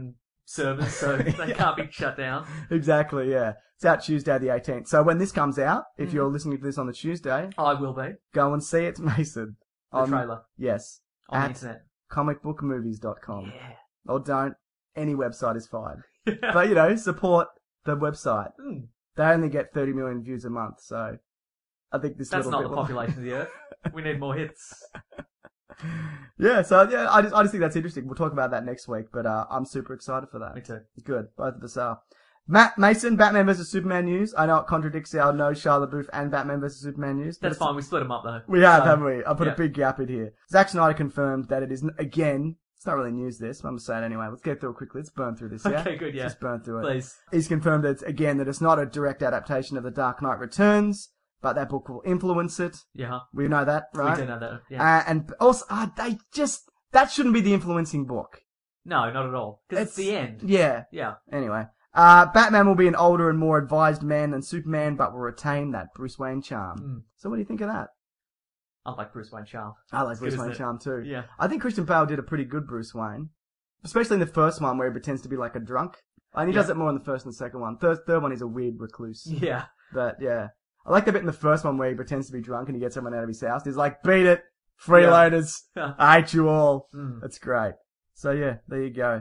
servers, so they Yeah. can't be shut down. Exactly, yeah. It's out Tuesday the eighteenth. So when this comes out, if Mhm. you're listening to this on the Tuesday, I will be. go and see it, Mason. The on, trailer Yes. on the at internet. comic book movies dot com. Yeah. Or don't. Any website is fine. But, you know, support the website. Mm. They only get thirty million views a month, so I think this That's little not bit the will- population of the Earth. We need more hits. Yeah, so yeah, I just I just think that's interesting. We'll talk about that next week, but uh, I'm super excited for that. Me too. Good, both of us are. Matt Mason, Batman versus Superman news. I know it contradicts our no Charlotte Booth and Batman versus Superman news. but That's it's- fine. We split them up though. We have, So, haven't we? I put yeah. a big gap in here. Zack Snyder confirmed that it is, again, it's not really news this, but I'm going to say it anyway. Let's get through it quickly. Let's burn through this, yeah? Okay, good, yeah. Just burn through it. Please. He's confirmed that, again, that it's not a direct adaptation of The Dark Knight Returns, but that book will influence it. Yeah. We know that, right? We do know that. Yeah. Uh, and also, uh, they just, that shouldn't be the influencing book. No, not at all. Because it's, the end. Yeah. Yeah. Anyway. Uh, Batman will be an older and more advised man than Superman, but will retain that Bruce Wayne charm. Mm. So what do you think of that? I like Bruce Wayne charm. I like It's Bruce good, Wayne isn't it? charm too. Yeah. I think Christian Bale did a pretty good Bruce Wayne. Especially in the first one where he pretends to be like a drunk. And he Yeah. does it more in the first and the second one. Third, third one he's a weird recluse. Yeah. But yeah. I like the bit in the first one where he pretends to be drunk and he gets everyone out of his house. He's like, beat it! Freeloaders! Yeah. I hate you all! Mm. That's great. So yeah, there you go.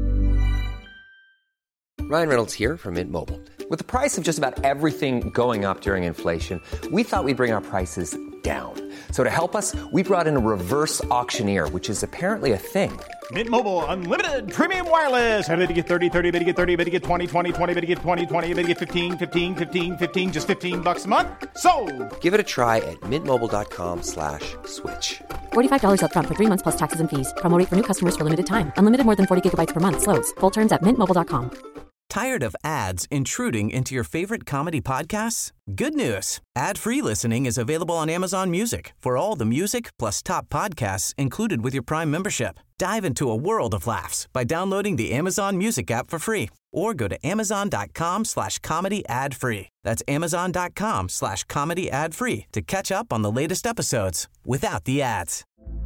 Ryan Reynolds here from Mint Mobile. With the price of just about everything going up during inflation, we thought we'd bring our prices down. So to help us, we brought in a reverse auctioneer, which is apparently a thing. Mint Mobile Unlimited Premium Wireless. How to get thirty, thirty, bit to get thirty, bit to get twenty, twenty, twenty, bit to get twenty, twenty, bit to get fifteen, fifteen, fifteen, fifteen, just fifteen bucks a month? Sold! Give it a try at mintmobile.com slash switch. forty-five dollars up front for three months plus taxes and fees. Promo rate for new customers for limited time. Unlimited more than forty gigabytes per month. Slows full terms at mint mobile dot com. Tired of ads intruding into your favorite comedy podcasts? Good news. Ad-free listening is available on Amazon Music for all the music plus top podcasts included with your Prime membership. Dive into a world of laughs by downloading the Amazon Music app for free or go to amazon.com slash comedy ad free. That's amazon.com slash comedy ad free to catch up on the latest episodes without the ads.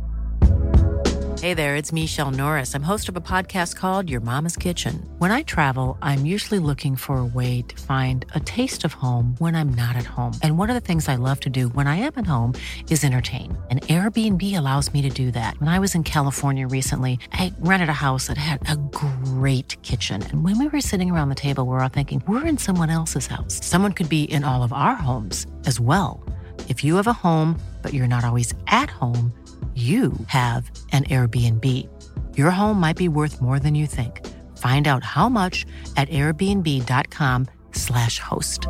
Hey there, it's Michelle Norris. I'm host of a podcast called Your Mama's Kitchen. When I travel, I'm usually looking for a way to find a taste of home when I'm not at home. And one of the things I love to do when I am at home is entertain. And Airbnb allows me to do that. When I was in California recently, I rented a house that had a great kitchen. And when we were sitting around the table, we were all thinking, we're in someone else's house. Someone could be in all of our homes as well. If you have a home, but you're not always at home, you have an Airbnb. Your home might be worth more than you think. Find out how much at airbnb.com slash host.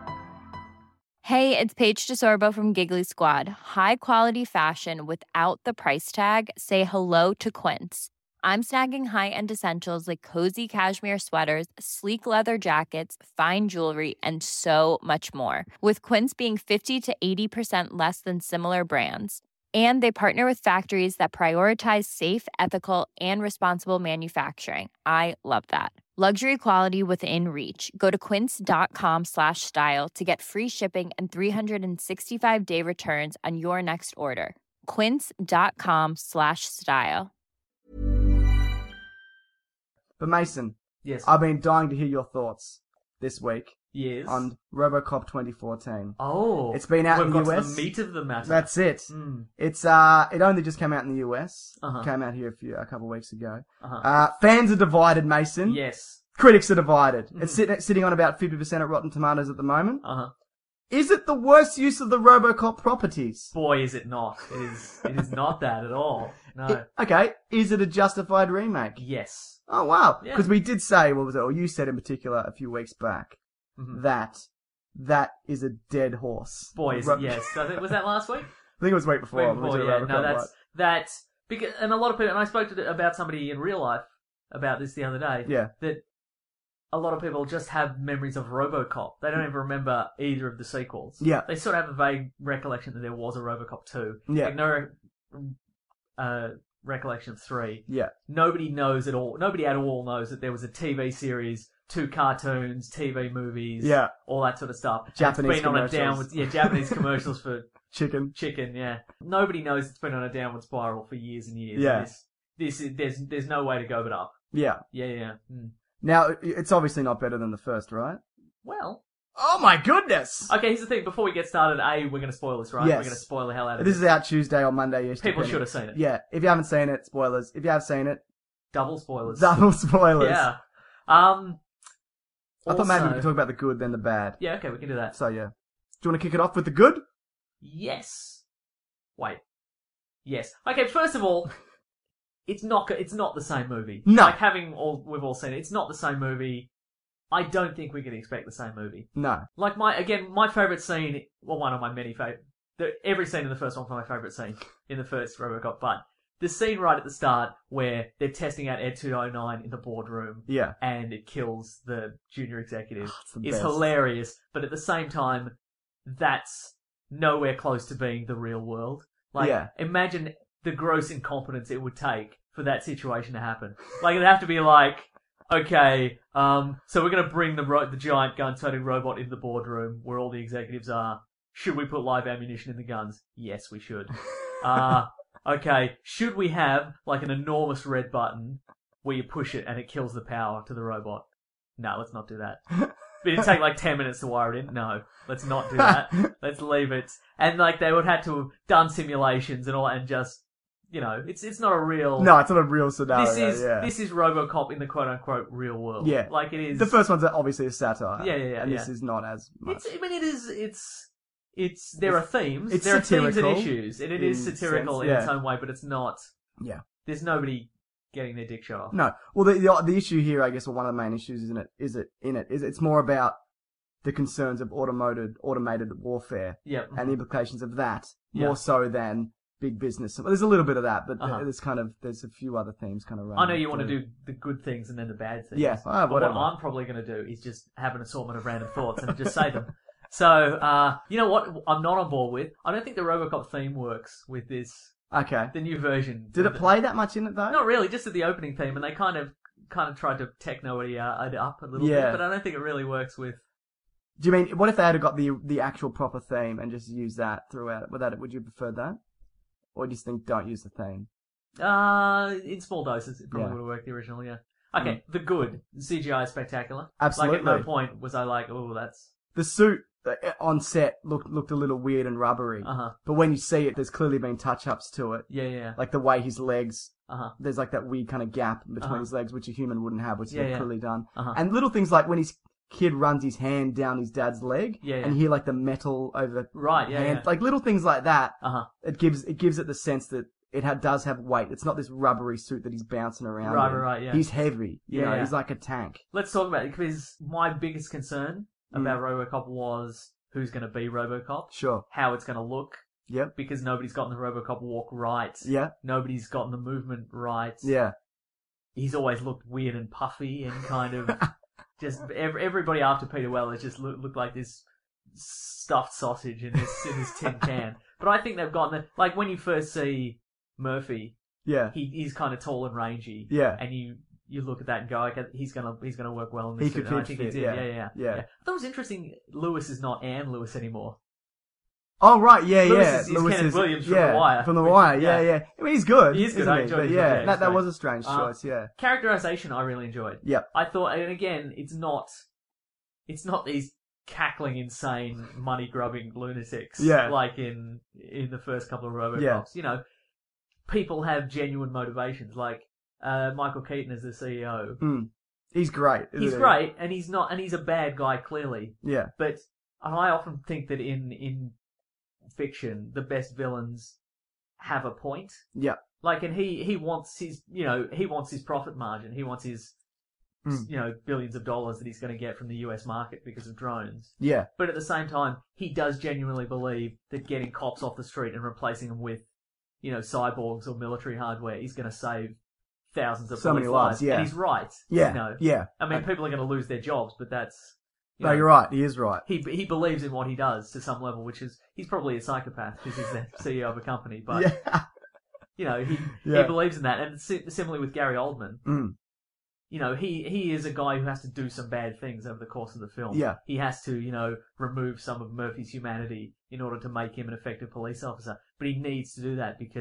Hey, it's Paige DeSorbo from Giggly Squad. High quality fashion without the price tag. Say hello to Quince. I'm snagging high-end essentials like cozy cashmere sweaters, sleek leather jackets, fine jewelry, and so much more. With Quince being fifty to eighty percent less than similar brands. And they partner with factories that prioritize safe, ethical, and responsible manufacturing. I love that. Luxury quality within reach. Go to quince.com slash style to get free shipping and three sixty-five day returns on your next order. Quince.com slash style. But Mason, Yes. I've been dying to hear your thoughts this week yes. on RoboCop twenty fourteen. Oh. It's been out We've in the got U to S. the meat of the matter. That's it. Mm. It's uh, it only just came out in the U S. Uh-huh. It came out here a few a couple of weeks ago. Uh-huh. Uh, fans are divided, Mason. Yes. Critics are divided. Mm. It's sit- sitting on about fifty percent at Rotten Tomatoes at the moment. Uh-huh. Is it the worst use of the RoboCop properties? Boy, is it not. It is, it is not that at all. No. It- okay, is it a justified remake? yes. Oh wow! Yeah. Because we did say, what was it? Or you said in particular a few weeks back Mhm. that that is a dead horse. Boy, is Ro- it, yes. I think, was that last week? I think it was week before. Way when we before, did yeah. RoboCop, No, that's, right? that's, because, and a lot of people, and I spoke to, about somebody in real life about this the other day. Yeah. That a lot of people just have memories of RoboCop. They don't even remember either of the sequels. Yeah. They sort of have a vague recollection that there was a RoboCop two. Yeah. Like no uh, recollection of three. Yeah. Nobody knows at all. Nobody at all knows that there was a T V series, two cartoons, T V movies, Yeah. all that sort of stuff. And Japanese it's been on a commercials. downward, yeah, Japanese commercials for Chicken. chicken. Yeah, nobody knows it's been on a downward spiral for years and years. Yeah. And this, this is, there's there's no way to go but up. Yeah. Yeah, yeah. Mm. Now, it's obviously not better than the first, right? Well... Oh my goodness! Okay, here's the thing. Before we get started, A, we're going to spoil this, right? Yes. We're going to spoil the hell out of This it. is out Tuesday or Monday. Yes, People depending. should have seen it. Yeah, if you haven't seen it, spoilers. If you have seen it, Double spoilers. double spoilers. Yeah. Um... I thought maybe we also- could talk about the good, then the bad. Yeah, okay, we can do that. So, yeah. Do you want to kick it off with the good? Yes. Wait. Yes. Okay, first of all, it's not it's not the same movie. No. Like, having all, we've all seen it, it's not the same movie. I don't think we can expect the same movie. No. Like, my, again, my favourite scene, well, one of my many favourite, every scene in the first one was my favourite scene in the first RoboCop, but the scene right at the start where they're testing out Ed two oh nine in the boardroom. Yeah. And it kills the junior executive. it's the is best. hilarious, but at the same time, that's nowhere close to being the real world. Like, Yeah. imagine the gross incompetence it would take for that situation to happen. Like, it'd have to be like, okay, um, so we're gonna bring the ro- the giant gun-toting robot into the boardroom where all the executives are. Should we put live ammunition in the guns? Yes, we should. Uh, okay, should we have, like, an enormous red button where you push it and it kills the power to the robot? No, let's not do that. But it'd take like ten minutes to wire it in. No, let's not do that. Let's leave it. And like they would have to have done simulations and all, and just, you know, it's it's not a real. No, it's not a real scenario. This is yeah. this is RoboCop in the quote unquote real world. Yeah. like it is. The first one's obviously a satire. Yeah, yeah, yeah, And this yeah. is not as much. It's. I mean, it is. It's. It's. There are themes. it's there are themes and satirical issues, and it is in satirical sense, in its yeah. own way. But it's not. Yeah. There's nobody getting their dick shot off. No. Well, the, the the issue here, I guess, or one of the main issues, isn't it? Is it in it? Is it's more about the concerns of automated automated warfare Yep. and the implications of that Yeah. more so than big business. Well, there's a little bit of that, but Uh-huh. there's kind of there's a few other themes kind of. I know running you want to through. do the good things and then the bad things. Yeah, uh, but what whatever. I'm probably going to do is just have an assortment of random thoughts and just say them. So, uh, you know what I'm not on board with? I don't think the RoboCop theme works with this, Okay. the new version. Did it play that much in it though? Not really, just at the opening theme, and they kind of kind of tried to techno it uh, it up a little Yeah. bit, but I don't think it really works with... Do you mean what if they had got the the actual proper theme and just used that throughout? Would that would you prefer that, or do you think don't use the theme? Uh, in small doses, it probably Yeah. would have worked the original, yeah. Okay, the good. C G I is spectacular. Absolutely. Like, at no point was I like, oh, that's... The suit uh, on set looked looked a little weird and rubbery, Uh-huh. but when you see it, there's clearly been touch ups to it. Yeah, yeah, Like the way his legs, uh-huh. there's like that weird kind of gap between Uh-huh. his legs, which a human wouldn't have, which Yeah, they've yeah. clearly done. Uh-huh. And little things like when his kid runs his hand down his dad's leg, Yeah, yeah. and you hear like the metal over the Right, yeah, hand, yeah. like little things like that. Uh-huh. It gives it gives it the sense that it ha- does have weight. It's not this rubbery suit that he's bouncing around. Right, in. right, right, yeah. He's heavy. You Yeah, know, yeah. he's like a tank. Let's talk about it, because my biggest concern Mm. about RoboCop was who's going to be RoboCop, Sure. how it's going to look, Yep. because nobody's gotten the RoboCop walk right. Yeah. Nobody's gotten the movement right. Yeah. He's always looked weird and puffy and kind of just ev- everybody after Peter Weller just look, looked like this stuffed sausage in this in this tin can. But I think they've gotten the, like when you first see Murphy, Yeah. he he's kind of tall and rangy. Yeah. And you you look at that and go, okay, he's gonna he's gonna work well in this He suit. could And I pitch think fit, he did. yeah. Yeah, yeah, Yeah. I thought it was interesting. Lewis is not Anne Lewis anymore. Oh right, yeah, Lewis yeah. is- is Kenneth Williams from yeah, The Wire, From The which- Wire, yeah, yeah. yeah. I mean, he's good. He is good, isn't I he? enjoyed But his yeah, work, yeah, that, he's that great. was a strange Uh, choice. Yeah. Characterization, I really enjoyed. Yep. I thought, and again, it's not, it's not these cackling, insane, money grubbing lunatics. Yeah. Like in in the first couple of RoboCops. Yeah. You know, people have genuine motivations. Like uh, Michael Keaton as the C E O. Mm. He's great. Isn't He's he? great, and he's not, and he's a bad guy clearly. Yeah. But I often think that in in fiction, the best villains have a point. Yeah. Like, and he, he wants his, you know, he wants his profit margin. He wants his, Mm. you know, billions of dollars that he's going to get from the U S market because of drones. Yeah. But at the same time, he does genuinely believe that getting cops off the street and replacing them with, you know, cyborgs or military hardware is going to save thousands of So many police lives, yeah. And he's right. Yeah. You know? Yeah. I mean, people are going to lose their jobs, but that's... You No, know, you're right. He is right. He he believes in what he does to some level, which is he's probably a psychopath because he's the C E O of a company. But Yeah. you know he Yeah. he believes in that, and si- similarly with Gary Oldman, Mm. you know he he is a guy who has to do some bad things over the course of the film. Yeah. He has to you know remove some of Murphy's humanity in order to make him an effective police officer, but he needs to do that because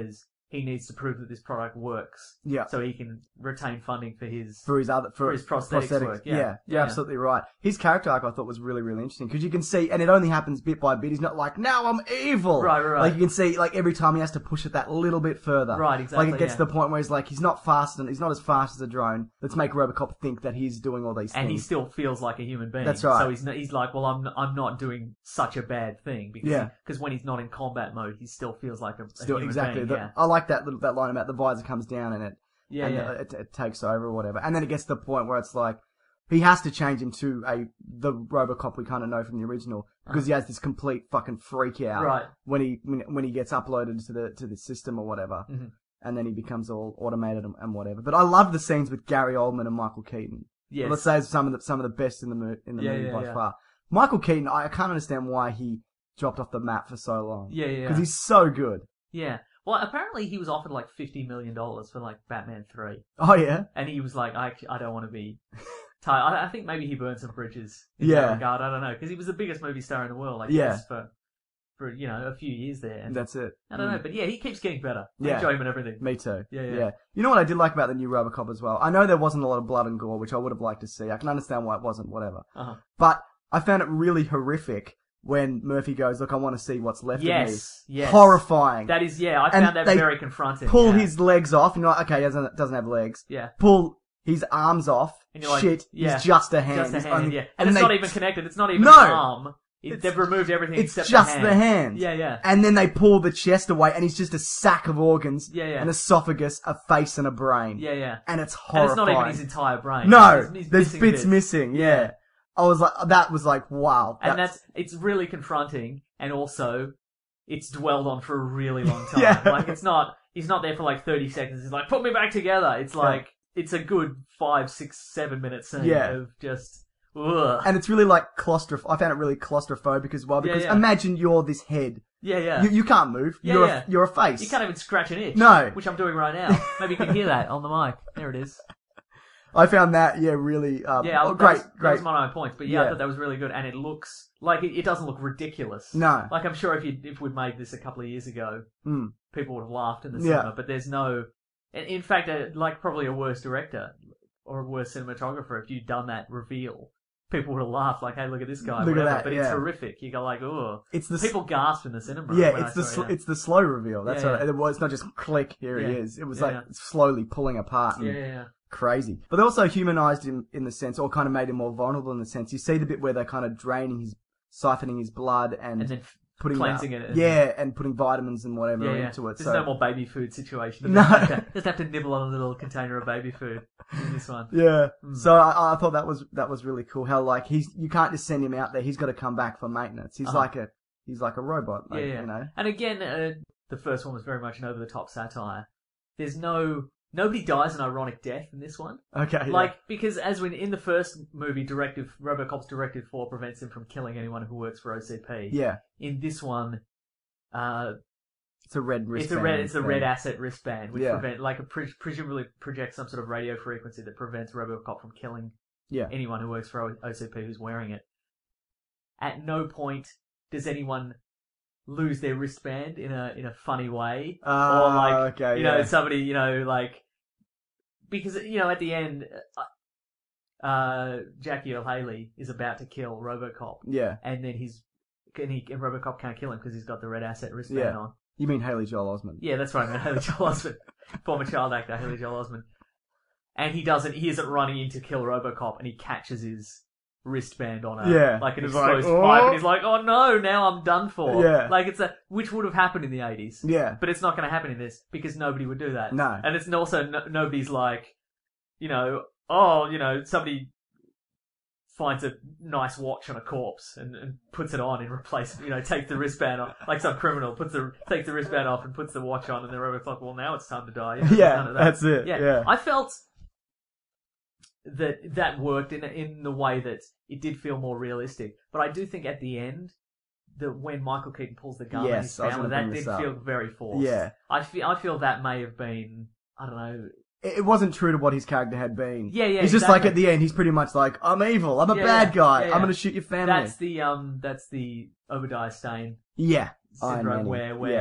he needs to prove that this product works. Yeah. So he can retain funding for his for his other for, for his prosthetics, prosthetics. work. Yeah. Yeah. Yeah, you're Yeah. absolutely right. His character arc I thought was really, really interesting because you can see, and it only happens bit by bit. He's not like, now I'm evil. Right, right, right. Like you can see, like every time he has to push it that little bit further. Right, exactly, Like it gets yeah. to the point where he's like, he's not fast and he's not as fast as a drone. Let's make RoboCop think that he's doing all these and things. he still feels like a human being. That's right. So he's not, he's like, well, I'm I'm not doing such a bad thing because Yeah. because when he's not in combat mode, he still feels like a, a Still, human exactly. being. The- yeah. I like that little, that line about the visor comes down and it Yeah, and yeah. It, it takes over or whatever. And then it gets to the point where it's like he has to change him to a the RoboCop we kind of know from the original because he has this complete fucking freak out Right. when he when, when he gets uploaded to the to the system or whatever, Mhm. and then he becomes all automated and, and whatever. But I love the scenes with Gary Oldman and Michael Keaton. Yes. Let's say it's some of the some of the best in the mo- in the Yeah, movie yeah, by yeah. far. Michael Keaton, I, I can't understand why he dropped off the map for so long. Yeah, yeah. Because he's so good. Yeah. Well, apparently he was offered like fifty million dollars for like Batman three. Oh yeah. And he was like, I, I don't want to be tired. I, I think maybe he burned some bridges in Yeah. that regard. I don't know. Because he was the biggest movie star in the world, I Yeah. guess, for, for, you know, a few years there. And That's it. I don't Mm. know. But yeah, he keeps getting better. I Yeah. enjoy him and everything. Me too. Yeah, yeah. You know what I did like about the new RoboCop as well? I know there wasn't a lot of blood and gore, which I would have liked to see. I can understand why it wasn't, whatever. Uh-huh. But I found it really horrific when Murphy goes, look, I want to see what's left Yes, of me. yes. Horrifying. That is, yeah, I And found that they very confronting. Pull yeah. his legs off, and you're like, okay, he doesn't, doesn't have legs. Yeah. Pull his arms off. And you're like, Shit, yeah, he's just a hand. Just a He's hand, only- yeah. and And, it's they- not even connected. It's not even No. an arm. It, It's- they've removed everything It's except just the hand. the hand. Yeah, yeah. And then they pull the chest away, and he's just a sack of organs. Yeah, yeah. An esophagus, a face, and a brain. Yeah, yeah. And it's And horrifying. it's not even his entire brain. No, There's, he's there's missing bits missing. Yeah. I was like, that was like, wow. And that's, it's really confronting, and also, it's dwelled on for a really long time. Yeah. Like, it's not, he's not there for like thirty seconds, he's like, put me back together. It's like, it's a good five, six, seven minute scene Yeah. of just, ugh. And it's really like claustroph. I found it really claustrophobic as well Yeah, because yeah. imagine you're this head. Yeah, yeah. You, you can't move. Yeah, you're yeah. A, you're a face. You can't even scratch an itch. No. Which I'm doing right now. Maybe you can hear that on the mic. There it is. I found that, yeah, really, um, Yeah, oh, that great, was, that great. was one of my points. But yeah, I Yeah. thought that was really good, and it looks like it, it doesn't look ridiculous. No. Like I'm sure if you if we'd made this a couple of years ago, Mm. people would have laughed in the Yeah. cinema. But there's no, in, in fact, a, like probably a worse director or a worse cinematographer if you'd done that reveal. People would have laughed like, "Hey, look at this guy!" Look at whatever. that, but yeah. it's horrific. You go like, "Oh!" It's the people gasped in the cinema. Yeah, when it's I the saw sl- it, yeah. it's the slow reveal. That's Yeah, what yeah. it was. It's not just click. Here he Yeah. is. It was Yeah, like yeah. slowly pulling apart. And Yeah, yeah, yeah. Crazy. But they also humanized him in the sense, or kind of made him more vulnerable in the sense. You see the bit where they're kind of draining his, siphoning his blood and, And then f- putting cleansing uh, it and- yeah, and putting vitamins and whatever Yeah, yeah. into it. There's so no more baby food situation. You No. just have, to, just have to nibble on a little container of baby food in this one. Yeah. Mm. So I, I thought that was that was really cool. How like he's you can't just send him out there. He's got to come back for maintenance. He's Uh-huh. like a he's like a robot. Like, yeah, yeah. You know. And again, uh, the first one was very much an over-the-top satire. There's no... Nobody dies an ironic death in this one. Okay. yeah. Like, because as when in the first movie, Directive RoboCop's Directive four prevents him from killing anyone who works for O C P. Yeah. In this one, uh, It's a red it's wristband. a red, it's a red thing. asset wristband, which Yeah. prevent, like, a pre- presumably projects some sort of radio frequency that prevents RoboCop from killing Yeah. anyone who works for O- OCP who's wearing it. At no point does anyone lose their wristband in a in a funny way, Ah, or like okay, you know yeah. somebody you know like because you know at the end, uh, uh, Jackie Earl Haley is about to kill RoboCop, Yeah. and then he's and, he, and RoboCop can't kill him because he's got the red asset wristband Yeah. on. You mean Haley Joel Osment? Yeah, that's right, man. Haley Joel Osment, former child actor Haley Joel Osment, and he doesn't. He isn't running in to kill RoboCop, and he catches his wristband on a Yeah. like an He's exposed like, pipe, "Oh." and he's like, "Oh no, now I'm done for." Yeah. like it's a which would have happened in the eighties. Yeah. But it's not going to happen in this because nobody would do that. No. And it's also no, nobody's like, you know, oh, you know, somebody finds a nice watch on a corpse and, and puts it on in replace, you know, takes the wristband off, like some criminal puts the takes the wristband off and puts the watch on, and they're always like, well, now it's time to die. You know, Yeah, none of that. that's it, yeah. I felt that that worked in in the way that it did feel more realistic, but I do think at the end, that when Michael Keaton pulls the gun on Yes, his I was family, gonna that bring did this up. feel very forced. Yeah. I feel I feel that may have been I don't know. It it wasn't true to what his character had been. Yeah, yeah, He's just exactly. like at the end, he's pretty much like, I'm evil, I'm a Yeah, bad yeah, guy, yeah, yeah. I'm gonna shoot your family. That's the um that's the Obadiah Stane Yeah. Iron syndrome Man-y. where where Yeah.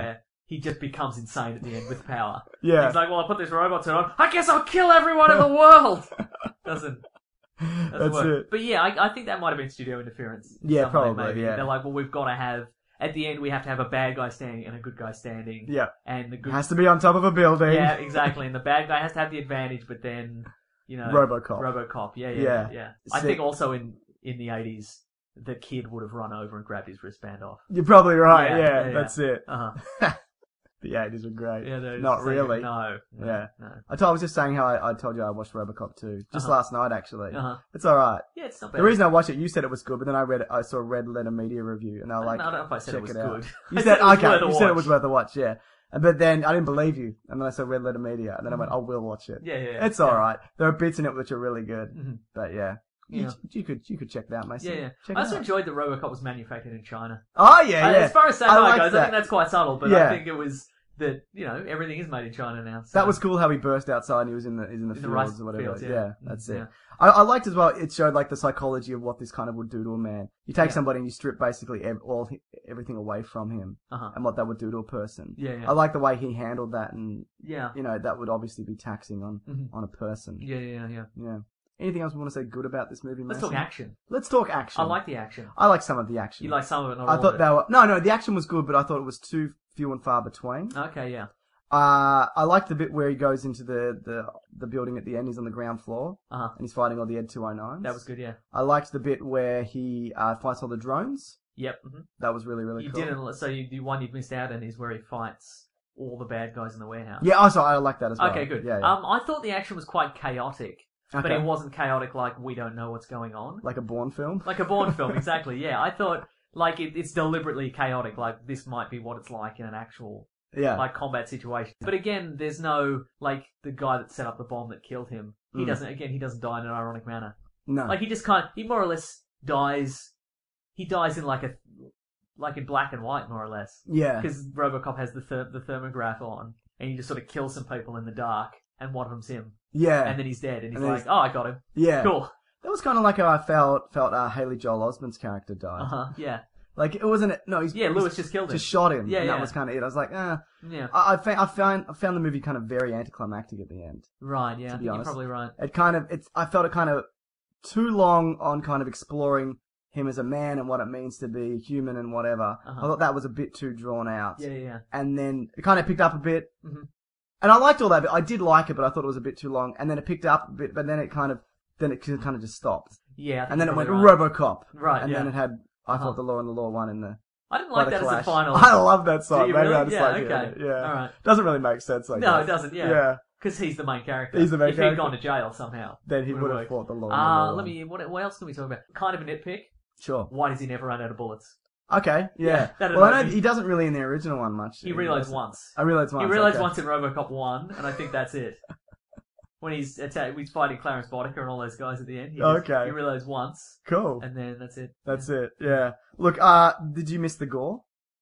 he just becomes insane at the end with power. Yeah. He's like, well, I put this robot suit on. I guess I'll kill everyone in the world. Doesn't. Doesn't That's work. it. But yeah, I, I think that might have been studio interference. Yeah, Some way, probably, maybe. yeah. They're like, well, we've got to have at the end we have to have a bad guy standing and a good guy standing. Yeah. And the good Has to be on top of a building. Yeah, exactly. And the bad guy has to have the advantage, but then you know, RoboCop. RoboCop. Yeah, yeah, Yeah. yeah. yeah. I Sick. think also in in the eighties, the kid would have run over and grabbed his wristband off. You're probably right. Yeah, Yeah, yeah, yeah. that's it. Uh huh. The eighties were great. Yeah, no, Not just really. saying, No, no. Yeah. No. I, told, I was just saying how I, I told you I watched RoboCop two just Uh-huh. last night. Actually, Uh-huh. it's all right. Yeah, it's not bad. The reason I watched it, you said it was good, but then I read it, I saw a Red Letter Media review, and I I was don't like, know- I don't know if I said it check was it out. good. You I said, said it was okay, worth a you said it watch. was worth a watch, yeah. And- But then I didn't believe you, and then I saw Red Letter Media, and then I went, I will watch it. Yeah, yeah, yeah. It's all right. There are bits in it which are really good, Mhm. but yeah. You, Yeah. you could you could check it out, Mason. Yeah, yeah. Check I it also out. enjoyed that RoboCop was manufactured in China. Oh yeah, Uh, yeah. As far as I satire like goes, I that. think that's quite subtle, but Yeah. I think it was that, you know, everything is made in China now. So. That was cool how he burst outside and he was in the he's in the In the fields rice or whatever. fields, yeah. yeah. that's Mm, it. yeah. I, I liked as well. It showed like the psychology of what this kind of would do to a man. You take Yeah. somebody and you strip basically ev- all hi- everything away from him, Uh-huh. and what that would do to a person. Yeah, yeah. I like the way he handled that, and Yeah. you know that would obviously be taxing on Mhm. on a person. Yeah, yeah, yeah. Yeah. Anything else we want to say good about this movie? Let's Mason? talk action. Let's talk action. I like the action. I like some of the action. You like some of it, not I all thought of they were no, no. The action was good, but I thought it was too few and far between. it. Okay, yeah. Uh, I liked the bit where he goes into the, the, the building at the end. He's on the ground floor, Uh-huh. and he's fighting all the Ed two oh nines. That was good, yeah. I liked the bit where he uh, fights all the drones. Yep. hmm That was really, really You cool. didn't, so you, the one you've missed out on is where he fights all the bad guys in the warehouse. Yeah, also, I like that as well. Okay, good. Yeah, yeah. Um, I thought the action was quite chaotic, but Okay. it wasn't chaotic like we don't know what's going on. Like a Bourne film? Like a Bourne film, exactly, yeah. I thought, like, it, it's deliberately chaotic, like, this might be what it's like in an actual, Yeah. like, combat situation. But again, there's no, like, the guy that set up the bomb that killed him, he Mm. doesn't, again, he doesn't die in an ironic manner. No. Like, he just kind of, he more or less dies, he dies in, like, a, like, in black and white, more or less. Yeah. Because RoboCop has the ther- the thermograph on, and he just sort of kills some people in the dark, and one of them's him. Yeah. And then he's dead, and he's And then like, he's- oh, I got him. Yeah. Cool. That was kind of like how I felt felt uh, Haley Joel Osment's character died. Uh-huh, yeah. Like, it wasn't... No, he's... Yeah, he's Lewis just killed him. Just shot him. Yeah, and yeah. that was kind of it. I was like, ah... Yeah. I, I, found, I, found, I found the movie kind of very anticlimactic at the end. Right, yeah, to I be think you're honest. probably right. It kind of... It's. I felt it kind of too long on kind of exploring him as a man and what it means to be human and whatever. Uh-huh. I thought that was a bit too drawn out. Yeah, yeah, yeah. And then it kind of picked up a bit. Mm-hmm. And I liked all that, but I did like it, but I thought it was a bit too long. And then it picked up a bit, but then it kind of, then it kind of just stopped. Yeah, I think And then it you're went probably right. RoboCop. Right, And yeah. then it had, I Uh-huh. thought the Law and the Law one in the. I didn't by like the that as Clash. a final. I love that song. Do you Maybe really? I just Yeah, like okay. it. Yeah. Alright. Doesn't really make sense, I No, guess. it doesn't, yeah. Yeah. Because he's the main character. He's the main if character. he'd gone to jail somehow, Then he it would have worked. fought the Law and the Uh, Law let one. me, what, what else can we talk about? Kind of a nitpick. Sure. Why does he never run out of bullets? Okay, yeah. Yeah, that well, I annoyed know me. he doesn't really in the original one much. He realised doesn't. once. I realised once. He realised okay. once in RoboCop one, and I think that's it. When he's atta- he's fighting Clarence Boddicker and all those guys at the end. He just- Okay. He realised once, Cool. and then that's it. That's it. Yeah. Look, uh, did you miss the gore?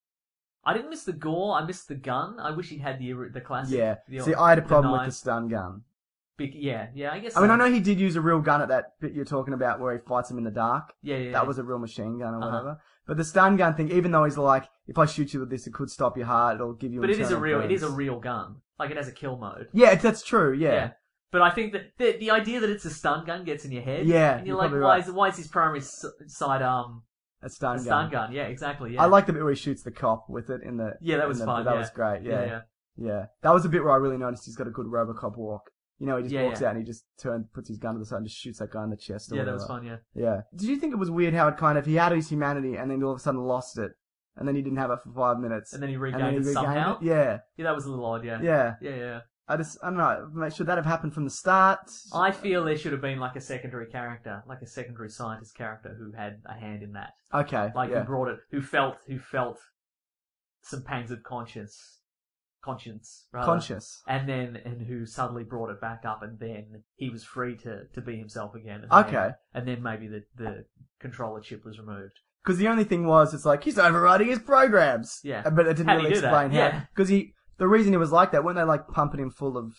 I didn't miss the gore. I missed the gun. I wish he had the the classic. Yeah. The, See, I had a the problem with knife. the stun gun. Big, yeah, yeah. I guess. I mean, so. I know he did use a real gun at that bit you're talking about where he fights him in the dark. Yeah, yeah. That yeah. was a real machine gun or Uh-huh. whatever. But the stun gun thing, even though he's like, if I shoot you with this, it could stop your heart, it'll give you But it is a internal real. It is a burns. real gun. Like it has a kill mode. Yeah, it's- that's true, yeah. Yeah. But I think that the, the idea that it's a stun gun gets in your head. Yeah, And you're you're like, probably why right. is why is his primary s- sidearm A stun a gun. stun gun? Yeah, exactly. Yeah. I like the bit where he shoots the cop with it in the... Yeah, that in was the- fun. That yeah. was great, yeah. Yeah, yeah. Yeah. That was the bit where I really noticed he's got a good RoboCop walk. You know, he just Yeah, walks yeah. out and he just turns, puts his gun to the side and just shoots that guy in the chest or Yeah, that whatever. was fun. Yeah. Yeah. Did you think it was weird how it kind of, he had his humanity and then all of a sudden lost it? And then he didn't have it for five minutes. And then he and regained then he it regained somehow. it? Yeah. Yeah, that was a little odd. Yeah. Yeah. Yeah, yeah. I just, I don't know, should that have happened from the start? I feel there should have been like a secondary character, like a secondary scientist character who had a hand in that. Okay. Like yeah. who brought it, who felt, who felt some pangs of conscience, conscience, rather. Conscious. And then, and who suddenly brought it back up, and then he was free to, to be himself again. And Okay. Then, and then maybe the, the controller chip was removed. Because the only thing was, it's like, he's overriding his programs. Yeah. But it didn't How'd he really do that? explain how. Yeah. Because he, the reason he was like that, weren't they like pumping him full of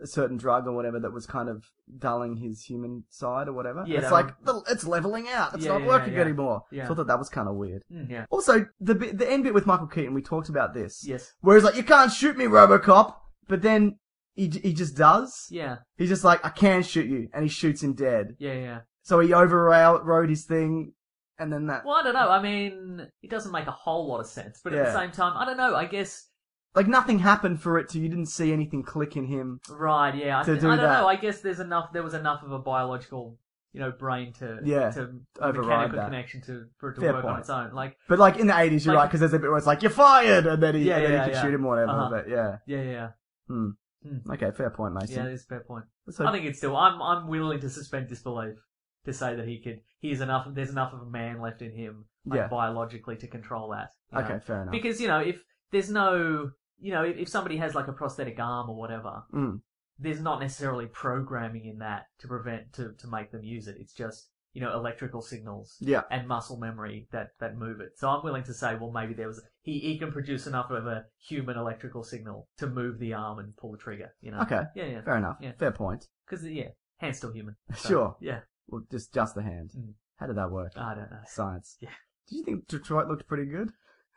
a certain drug or whatever that was kind of dulling his human side or whatever. Yeah, it's that like, one- the- it's leveling out. It's Yeah, not yeah, working yeah. anymore. Yeah. So I thought that was kind of weird. Mm, yeah. Also, the bit, the end bit with Michael Keaton, we talked about this. Yes. Where he's like, you can't shoot me, RoboCop. But then he he just does. Yeah. He's just like, I can shoot you. And he shoots him dead. Yeah, yeah. So he overrode his thing. And then that... Well, I don't know. I mean, it doesn't make a whole lot of sense. But at Yeah. the same time, I don't know. I guess... Like, nothing happened for it to... You didn't see anything click in him. Right, yeah. I, To th- do I don't that. know. I guess there's enough... There was enough of a biological, you know, brain to... Yeah, To override mechanical that. connection to for it to Fair work on point. its own. Like... But, like, in the eighties, you're Like- right, because there's a bit where it's like, you're fired! And then he, Yeah, and then yeah, you can yeah. shoot him or whatever. Uh-huh. But, yeah. Yeah, yeah. Hmm. Hmm. Okay, fair point, Mason. Yeah, that's a fair point. So- I think it's still... I'm I'm willing to suspend disbelief to say that he could... He's enough... There's enough of a man left in him, like, Yeah. biologically to control that. you know? Okay, fair enough. Because, you know, if there's no... You know, if, if somebody has, like, a prosthetic arm or whatever... Mm. There's not necessarily programming in that to prevent to, to make them use it. It's just, you know, electrical signals Yeah. and muscle memory that, that move it. So I'm willing to say, well, maybe there was he, he can produce enough of a human electrical signal to move the arm and pull the trigger. You know? Okay. Yeah, yeah. Fair enough. Yeah. Fair point. Because yeah, hand's still human. So, Sure. Yeah. Well, just just the hand. Mm. How did that work? I don't know. Science. Yeah. Did you think Detroit looked pretty good?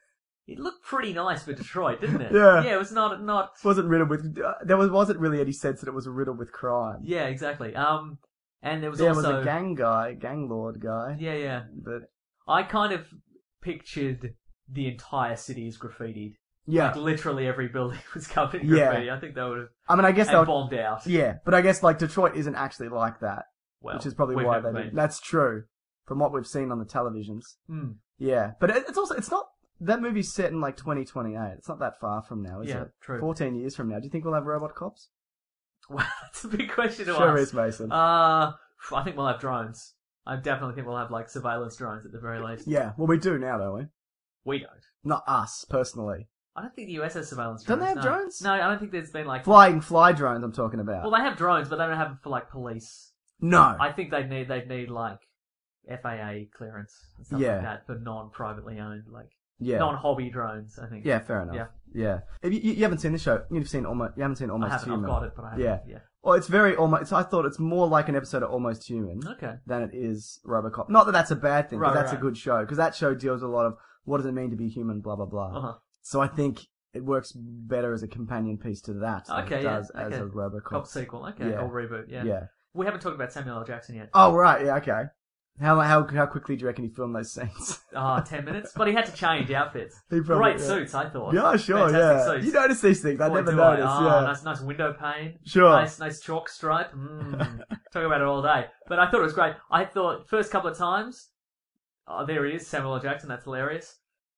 It looked pretty nice for Detroit, didn't it? Yeah. Yeah. It was not not. Wasn't riddled with. Uh, there was wasn't really any sense that it was riddled with crime. Yeah, exactly. Um, and there was There also was a gang guy, gang lord guy. Yeah, yeah. But I kind of pictured the entire city as graffitied. yeah, Like literally every building was covered in Yeah. graffiti. I think they would have I mean, I guess and they would, bombed out. yeah, but I guess like Detroit isn't actually like that, Well, which is probably we've why never they been. did. That's true, from what we've seen on the televisions. Hmm. Yeah, but it, it's also it's not that movie's set in like twenty twenty-eight. It's not that far from now, is Yeah, it? true. Fourteen years from now. Do you think we'll have robot cops? Well, that's a big question to Sure ask. is, Mason. Uh, I think we'll have drones. I definitely think we'll have like surveillance drones at the very least. Yeah, well, we do now, don't we? We don't. Not us personally. I don't think the U S has surveillance Don't drones. they have no. drones? No, I don't think there's been like. Flying fly drones. I'm talking about. Well, they have drones, but they don't have them for like police. no. I think they'd need they'd need like F A A clearance and stuff Yeah. like that for non-privately owned, like yeah. non-hobby drones. I think. Yeah, fair enough. Yeah. Yeah. If you, you haven't seen the show. You've seen almost. You haven't seen I Almost haven't. Human. I've got it, but I haven't. Yeah. Yeah. Well, it's very almost. I thought it's more like an episode of Almost Human Okay. than it is RoboCop. Not that that's a bad thing, because Right, that's right. a good show. Because that show deals with a lot of what does it mean to be human, blah blah blah. Uh huh. So I think it works better as a companion piece to that than Okay, it yeah, does as okay. a RoboCop. Cop sequel. Okay. Yeah. Or reboot. Yeah. Yeah. We haven't talked about Samuel L. Jackson yet. Oh right, yeah, okay. How how how quickly do you reckon he filmed those scenes? Ah, ten minutes. But he had to change outfits. He probably- Great yeah. suits, I thought. Yeah, sure, Fantastic yeah. Suits. You notice these things. I Boy, never do noticed. I. Yeah. Oh, nice, nice window pane. Sure. Nice, nice chalk stripe. Mm. Talk about it all day. But I thought it was great. I thought first couple of times, oh, there he is, Samuel L. Jackson. That's hilarious.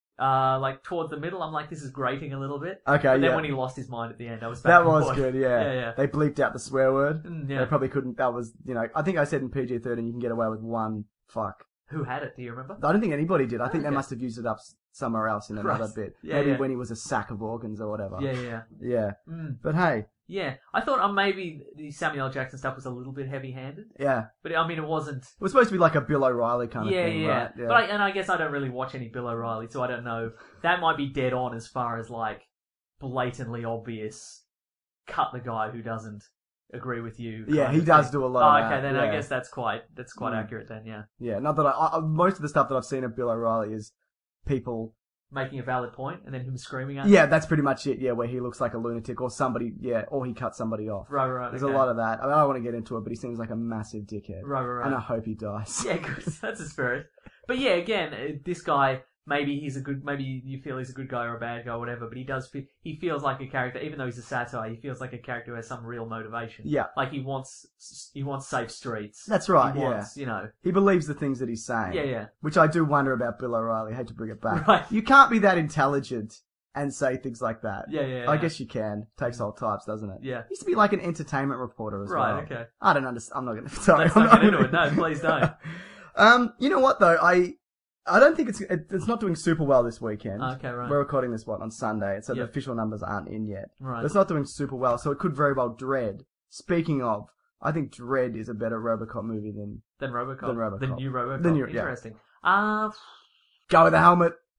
Uh, like towards the middle, I'm like, this is grating a little bit. Okay, But then yeah. when he lost his mind at the end, I was back That on was board. good, yeah. Yeah, yeah. They bleeped out the swear word. Mm, yeah. They probably couldn't. That was, you know, I think I said in P G thirteen you can get away with one fuck. Who had it? Do you remember? I don't think anybody did. I think Okay. they must have used it up s- somewhere else in another Right. bit. Yeah, Maybe yeah. when he was a sack of organs or whatever. Yeah, yeah, yeah. Yeah. Mm. But hey, Yeah, I thought uh, maybe the Samuel L. Jackson stuff was a little bit heavy-handed, yeah. but I mean it wasn't. It was supposed to be like a Bill O'Reilly kind of Yeah, thing, yeah. right? Yeah. But I, and I guess I don't really watch any Bill O'Reilly, so I don't know. That might be dead on as far as like blatantly obvious. Cut the guy who doesn't agree with you. Yeah, kind he of does thing. do a lot Oh, of okay, that, then yeah. I guess that's quite that's quite Mm. accurate then. Yeah, Yeah, not that I, I, most of the stuff that I've seen of Bill O'Reilly is people. making a valid point and then him screaming at. Yeah, that's pretty much it. Yeah, where he looks like a lunatic or somebody. Yeah, or he cuts somebody off. Right, right. There's okay. a lot of that. I, mean, I don't want to get into it, but he seems like a massive dickhead. Right, right, right. And I hope he dies. Yeah, good. That's a spirit. But yeah, again, uh, this guy, maybe he's a good, maybe you feel he's a good guy or a bad guy or whatever, but he does, fe- he feels like a character, even though he's a satire, he feels like a character who has some real motivation. Yeah. Like he wants, he wants safe streets. That's right, He yeah. wants, you know. He believes the things that he's saying. Yeah, yeah. Which I do wonder about Bill O'Reilly. I hate to bring it back. Right. You can't be that intelligent and say things like that. Yeah, yeah, I yeah. guess you can. Takes all types, doesn't it? Yeah. He used to be like an entertainment reporter as Right, well. okay. I don't understand. I'm not going to. Sorry. Let's I'm not get into gonna- it. No, please don't. um, you know what though? I I don't think it's it, it's not doing super well this weekend. Okay, right. We're recording this what on Sunday, so Yep. the official numbers aren't in yet. Right. But it's not doing super well, so it could very well Dread. Speaking of, I think Dread is a better RoboCop movie than Then RoboCop. Than RoboCop. The new RoboCop. The new- yeah. Interesting. Uh, Go with the helmet.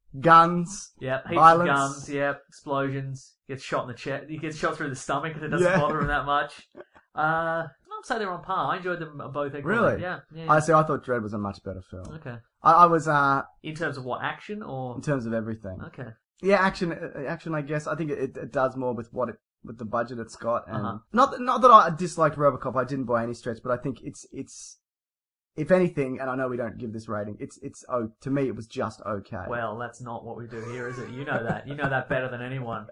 guns. Yep, heaps violence. of guns, yep, explosions, gets shot in the chest, he gets shot through the stomach and it doesn't Yeah. bother him that much. Uh, I'd say they're on par. I enjoyed them both equally. Really? Yeah, yeah. I see. I thought Dredd was a much better film. Okay. I, I was uh In terms of what, action or? in terms of everything. Okay. Yeah, action. uh, Action. I guess. I think it, it does more with what it with the budget it's got, and Uh-huh. not that- not that I disliked RoboCop. I didn't by any stretch, but I think it's it's if anything, and I know we don't give this rating. It's it's oh to me it was just okay. Well, that's not what we do here, is it? You know that. You know that better than anyone.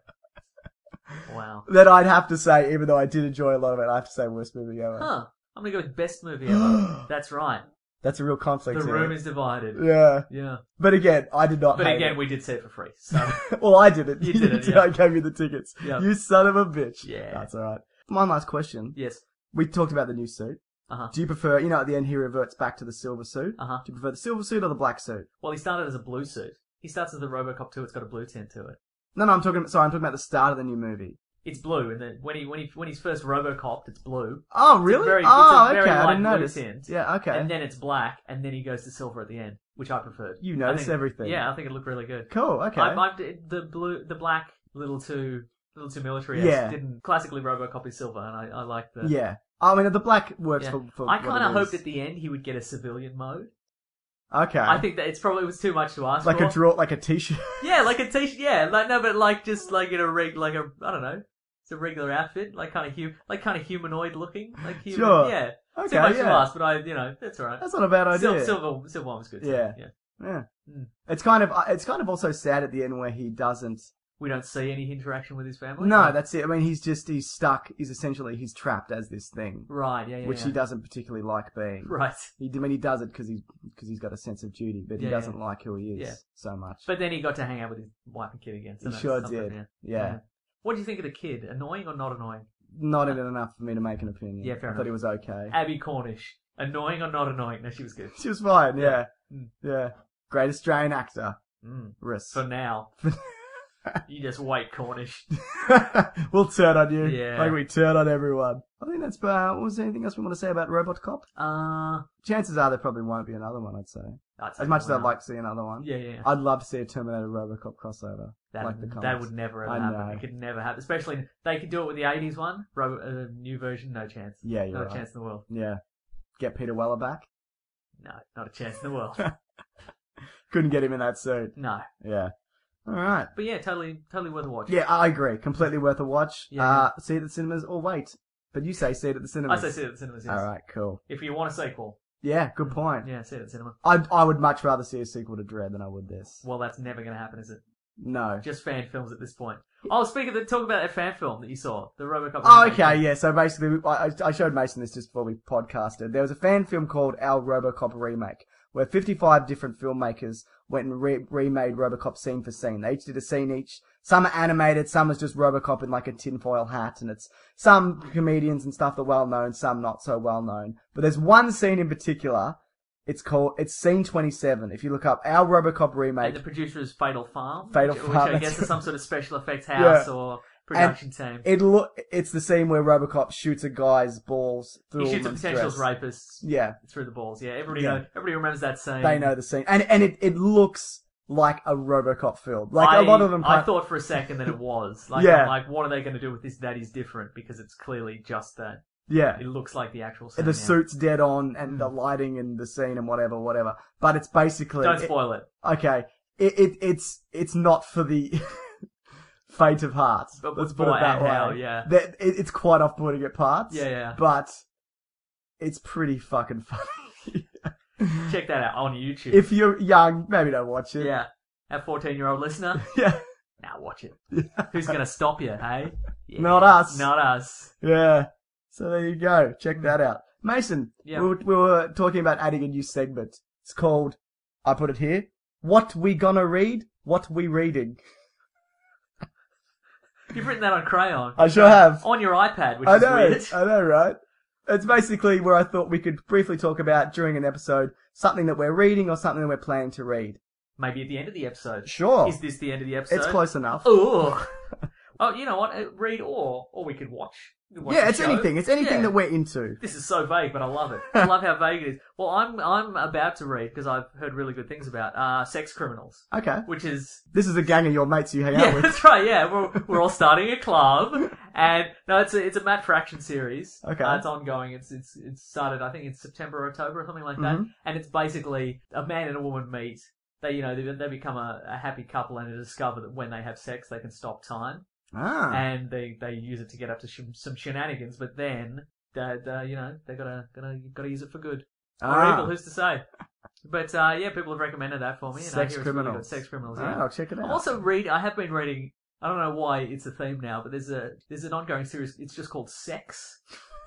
Wow. Then I'd have to say, even though I did enjoy a lot of it, I have to say worst movie ever. Huh. I'm gonna go with best movie ever. That's right. That's a real conflict. The here. room is divided. Yeah. Yeah. But again, I did not But hate again, it. we did see it for free. So Well, I did it. You did it, yeah. I gave you the tickets. Yeah. You son of a bitch. Yeah. That's alright. One last question. yes. We talked about the new suit. Uh-huh. Do you prefer, you know, at the end he reverts back to the silver suit? Uh-huh. Do you prefer the silver suit or the black suit? Well, he started as a blue suit. He starts as the RoboCop two. It's got a blue tint to it. No, no, I'm talking, sorry, I'm talking about the start of the new movie. It's blue, and then when he when he when he's first RoboCopped, it's blue. Oh, It's a really? very- oh, it's a very okay, I light didn't blue notice. tint. Yeah, okay. And then it's black, and then he goes to silver at the end, which I preferred. You I notice think- everything. Yeah, I think it looked really good. Cool, okay. I, I, the blue, the black, little too, little too military. Yeah. Didn't classically RoboCop is silver, and I, I like the. yeah. I mean, the black works Yeah. for, for I what kind of it hoped is. at the end he would get a civilian mode. Okay. I think that it's probably was too much to ask Like for. a draw, like a t-shirt. Yeah, like a t-shirt. Yeah, like no, but like just like in a rig, like a I don't know, it's a regular outfit, like kind of hu- like kind of humanoid looking, like human. Sure. Yeah. Okay, Too much to yeah. ask, but I, you know, that's alright. That's not a bad idea. Sil- silver, silver one was good. Too. Yeah. Yeah. Yeah. Mm. It's kind of, it's kind of also sad at the end where he doesn't. We don't see any interaction with his family. No, Or- that's it. I mean, he's just, he's stuck. He's essentially, he's trapped as this thing. right. Yeah. Yeah. Which yeah. he doesn't particularly like being. Right. He, I mean, he does it because he's, because he's got a sense of duty, but he Yeah, doesn't yeah. like who he is Yeah. so much. But then he got to hang out with his wife and kid again. So He that's sure something, did. Yeah. Yeah. What do you think of the kid? Annoying or not annoying? Not in it enough for me to make an opinion. Yeah, fair I enough. thought he was okay. Abby Cornish. Annoying or not annoying? No, she was good. She was fine, yeah. Mm. Yeah. Great Australian actor. Mm. Riss. For now. You just wait, Cornish. We'll turn on you. Yeah. Like we turn on everyone. I think that's about, what was there anything else we want to say about RoboCop? Uh, Chances are there probably won't be another one, I'd say. I'd say As much as no. I'd like to see another one. Yeah, yeah. yeah. I'd love to see a Terminator RoboCop crossover. That, like the comics. that would never ever I happen. know. It could never happen. Especially, they could do it with the eighties one. Ro- uh, new version, no chance. Yeah, you're Not right. a chance in the world. Yeah. Get Peter Weller back? No, not a chance in the world. Couldn't get him in that suit. No. Yeah. Alright. But yeah, totally, totally worth a watch. Yeah, I agree. Completely worth a watch. Yeah, uh, See it at the cinemas or wait. But you say see it at the I cinemas. say see it at the cinemas, yes. Alright, cool. If you want a sequel. Yeah, good point. Yeah, see it at the cinema. I I would much rather see a sequel to Dredd than I would this. Well, that's never going to happen, is it? No. Just fan films at this point. Oh, speaking of the, talk about that fan film that you saw, the RoboCop. Oh, remake. okay, yeah. So basically, I, I showed Mason this just before we podcasted. There was a fan film called Our RoboCop Remake, where fifty-five different filmmakers went and re- remade RoboCop scene for scene. They each did a scene each. Some are animated, some was just RoboCop in like a tinfoil hat, and it's some comedians and stuff that are well known, some not so well known. But there's one scene in particular. It's called, it's scene twenty-seven. If you look up Our RoboCop Remake. And the producer is Fatal Farm. Fatal which, Farm, Which I that's guess right. is some sort of special effects house Yeah. or production and team. It look, it's the scene where RoboCop shoots a guy's balls through He a shoots a woman's potential dress. rapists Yeah. through the balls. Yeah, everybody Yeah. Know, everybody remembers that scene. They know the scene. And, and it, it looks like a RoboCop film. Like I, a lot of them. I can't- thought for a second that it was. Like, Yeah. I'm like, what are they going to do with this that is different? Because it's clearly just that. Yeah. It looks like the actual scene. The yeah. suit's dead on and the lighting and the scene and whatever, whatever. But it's basically. Don't spoil it. Okay. It, it, it's, it's not for the faint of heart. But Let's boy, put it that and way. how, yeah. That- it, it's quite off-putting at parts. Yeah, yeah. But it's pretty fucking funny. Check that out on YouTube. If you're young, maybe don't watch it. Yeah. Our fourteen-year-old listener. Yeah. Now watch it. Who's going to stop you, hey? Yeah. Not us. Not us. Yeah. So there you go. Check that out. Mason, Yeah. we, were, we were talking about adding a new segment. It's called, I put it here, What We Gonna Read? What We Reading? You've written that on crayon. I sure have. On your iPad, which I is know, weird. I know, right? It's basically where I thought we could briefly talk about, during an episode, something that we're reading or something that we're planning to read. Maybe at the end of the episode. Sure. Is this the end of the episode? It's close enough. Ooh. Oh, you know what? uh, Read or or we could watch. we could watch Yeah, the it's show. anything. It's anything Yeah. that we're into. This is so vague, but I love it. I love how vague it is. Well, I'm I'm about to read because I've heard really good things about uh, Sex Criminals, Okay. which is This is a gang of your mates you hang yeah, out with. that's right. Yeah, we're we're all starting a club, and no, it's a it's a Matt Fraction series. Okay. uh, it's ongoing. It's it's it's started. I think in September, or October, or something like that. Mhm. And it's basically a man and a woman meet. They you know they they become a, a happy couple, and they discover that when they have sex, they can stop time. Ah. And they, they use it to get up to sh- some shenanigans, but then they, they, you know they gotta gotta gotta use it for good or Ah. evil. Who's to say? But uh, yeah, people have recommended that for me. And I Sex hear it's really good. Criminals. Sex Criminals. Ah, Yeah. I'll check it out. I'm also read. I have been reading. I don't know why it's a theme now, but there's a there's an ongoing series. It's just called Sex.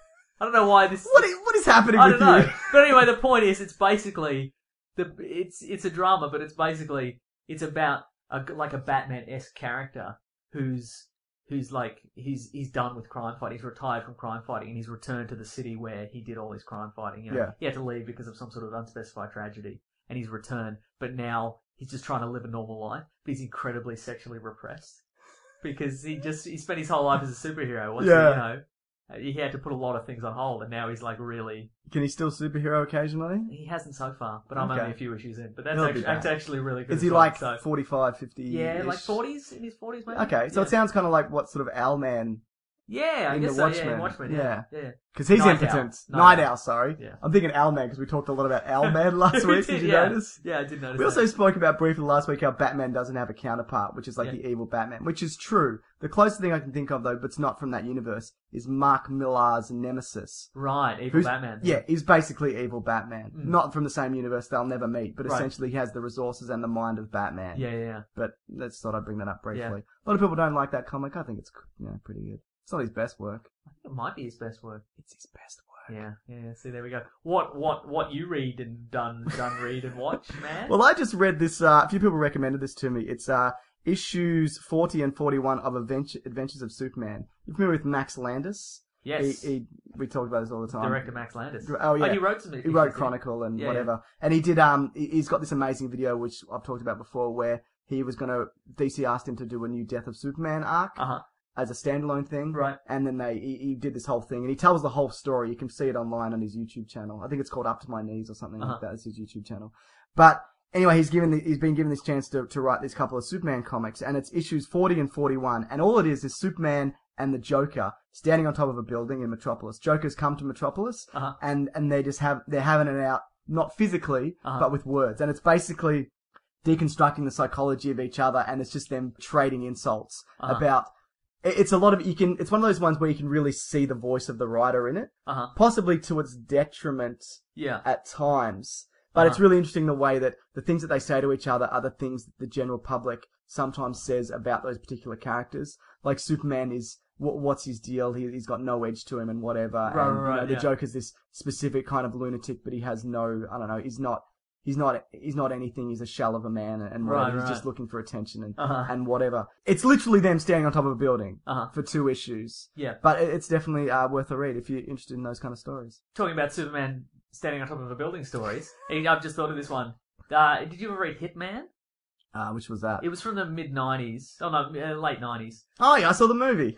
I don't know why this. What is, what is happening I with don't know. you? But anyway, the point is, it's basically the it's it's a drama, but it's basically it's about a, like a Batman-esque character who's who's like he's he's done with crime fighting. He's retired from crime fighting, and he's returned to the city where he did all his crime fighting. You know, Yeah. he had to leave because of some sort of unspecified tragedy, and he's returned. But now he's just trying to live a normal life. But he's incredibly sexually repressed because he just he spent his whole life as a superhero. Once Yeah. he, you know. He had to put a lot of things on hold, and now he's like really. Can he still superhero occasionally? He hasn't so far, but I'm Okay. only a few issues in. But that's He'll be actually, back. that's actually really good. Is as he well, like so. forty-five, fifty? Yeah, like forties, in his forties maybe. Okay, so yeah. it sounds kind of like what sort of Owlman Yeah, I in guess the so. Watchmen. Yeah, in Watchmen. Yeah, yeah. Because he's Night impotent. Owl. Night, Night Owl, Owl. sorry. Yeah. I'm thinking Owlman because we talked a lot about Owlman last week. Did you yeah. notice? Yeah, I did notice. We that. also spoke about briefly last week how Batman doesn't have a counterpart, which is like Yeah. the evil Batman, which is true. The closest thing I can think of, though, but it's not from that universe, is Mark Millar's Nemesis. Right, evil Who's- Batman. Yeah, he's basically evil Batman. Mm. Not from the same universe, they'll never meet, but Right. essentially he has the resources and the mind of Batman. Yeah, yeah, yeah. But let's thought I'd bring that up briefly. Yeah. A lot of people don't like that comic. I think it's you know, pretty good. It's not his best work. I think it might be his best work. It's his best work. Yeah, yeah. See, there we go. What, what, what you read and done, done read and watch, man? Well, I just read this. Uh, a few people recommended this to me. It's uh, issues forty and forty-one of Adventure, Adventures of Superman. You familiar with Max Landis? Yes. He, he, we talk about this all the time. Director Max Landis. Oh yeah, he wrote some. He wrote Chronicle and Yeah, whatever, and he did. Um, he- he's got this amazing video which I've talked about before, where he was gonna. D C asked him to do a new Death of Superman arc. Uh huh. As a standalone thing, Right. And then they he, he did this whole thing, and he tells the whole story. You can see it online on his YouTube channel. I think it's called Up to My Knees or something Uh-huh. like that. It's his YouTube channel. But anyway, he's given the, he's been given this chance to to write this couple of Superman comics, and it's issues forty and forty-one, and all it is is Superman and the Joker standing on top of a building in Metropolis. Joker's come to Metropolis, Uh-huh. and and they just have they're having it out not physically Uh-huh. but with words, and it's basically deconstructing the psychology of each other, and it's just them trading insults Uh-huh. about. it- It's a lot of you can. It's one of those ones where you can really see the voice of the writer in it, Uh huh. possibly to its detriment Yeah. at times. But it's Uh-huh. really interesting the way that the things that they say to each other are the things that the general public sometimes says about those particular characters. Like Superman is, what, what's his deal? He, he's got no edge to him and whatever. Right, and right, you know, right, the yeah. Joker's this specific kind of lunatic, but he has no, I don't know, he's not, he's not, he's not anything. He's a shell of a man and whatever. Right, He's right. just looking for attention and, Uh-huh. and whatever. It's literally them standing on top of a building Uh-huh. for two issues. Yeah. But it- it's definitely uh, worth a read if you're interested in those kind of stories. Talking about Superman standing on top of a building stories. and I've just thought of this one. Uh, did you ever read Hitman? Uh, which was that? It was from the mid nineties. Oh no, uh, late nineties. Oh yeah, I saw the movie.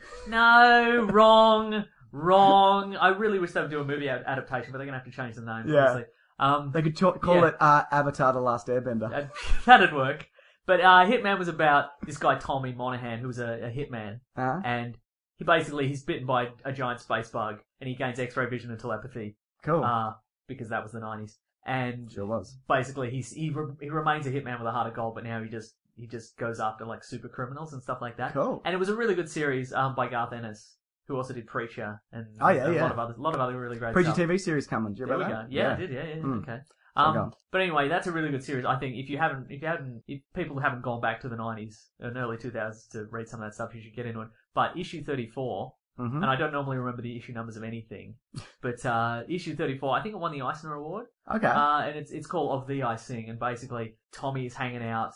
No, wrong, wrong. I really wish they would do a movie ad- adaptation, but they're gonna have to change the name. Yeah. Honestly. Um, They could ch- call Yeah. it uh, Avatar: The Last Airbender. Uh, that'd work. But uh, Hitman was about this guy Tommy Monahan, who was a, a hitman, Uh-huh. and he basically he's bitten by a giant space bug, and he gains X-ray vision and telepathy. Cool. Uh, because that was the nineties, and Sure was. basically he's he re- he remains a hitman with a heart of gold, but now he just he just goes after like super criminals and stuff like that. Cool. And it was a really good series um, by Garth Ennis, who also did Preacher and Oh, yeah, a yeah. lot of other a lot of other really great Preacher stuff. T V series coming. Did you There hear we about go. that? Yeah, I did. Yeah, yeah. Mm. Okay. So Um, go on. but anyway, that's a really good series. I think if you haven't, if you haven't, if people haven't gone back to the nineties and early two thousands to read some of that stuff, you should get into it. But issue thirty-four, Mhm. and I don't normally remember the issue numbers of anything, but uh, issue thirty-four, I think it won the Eisner Award. Okay. Uh, and it's it's called Of Thee I Sing, and basically Tommy is hanging out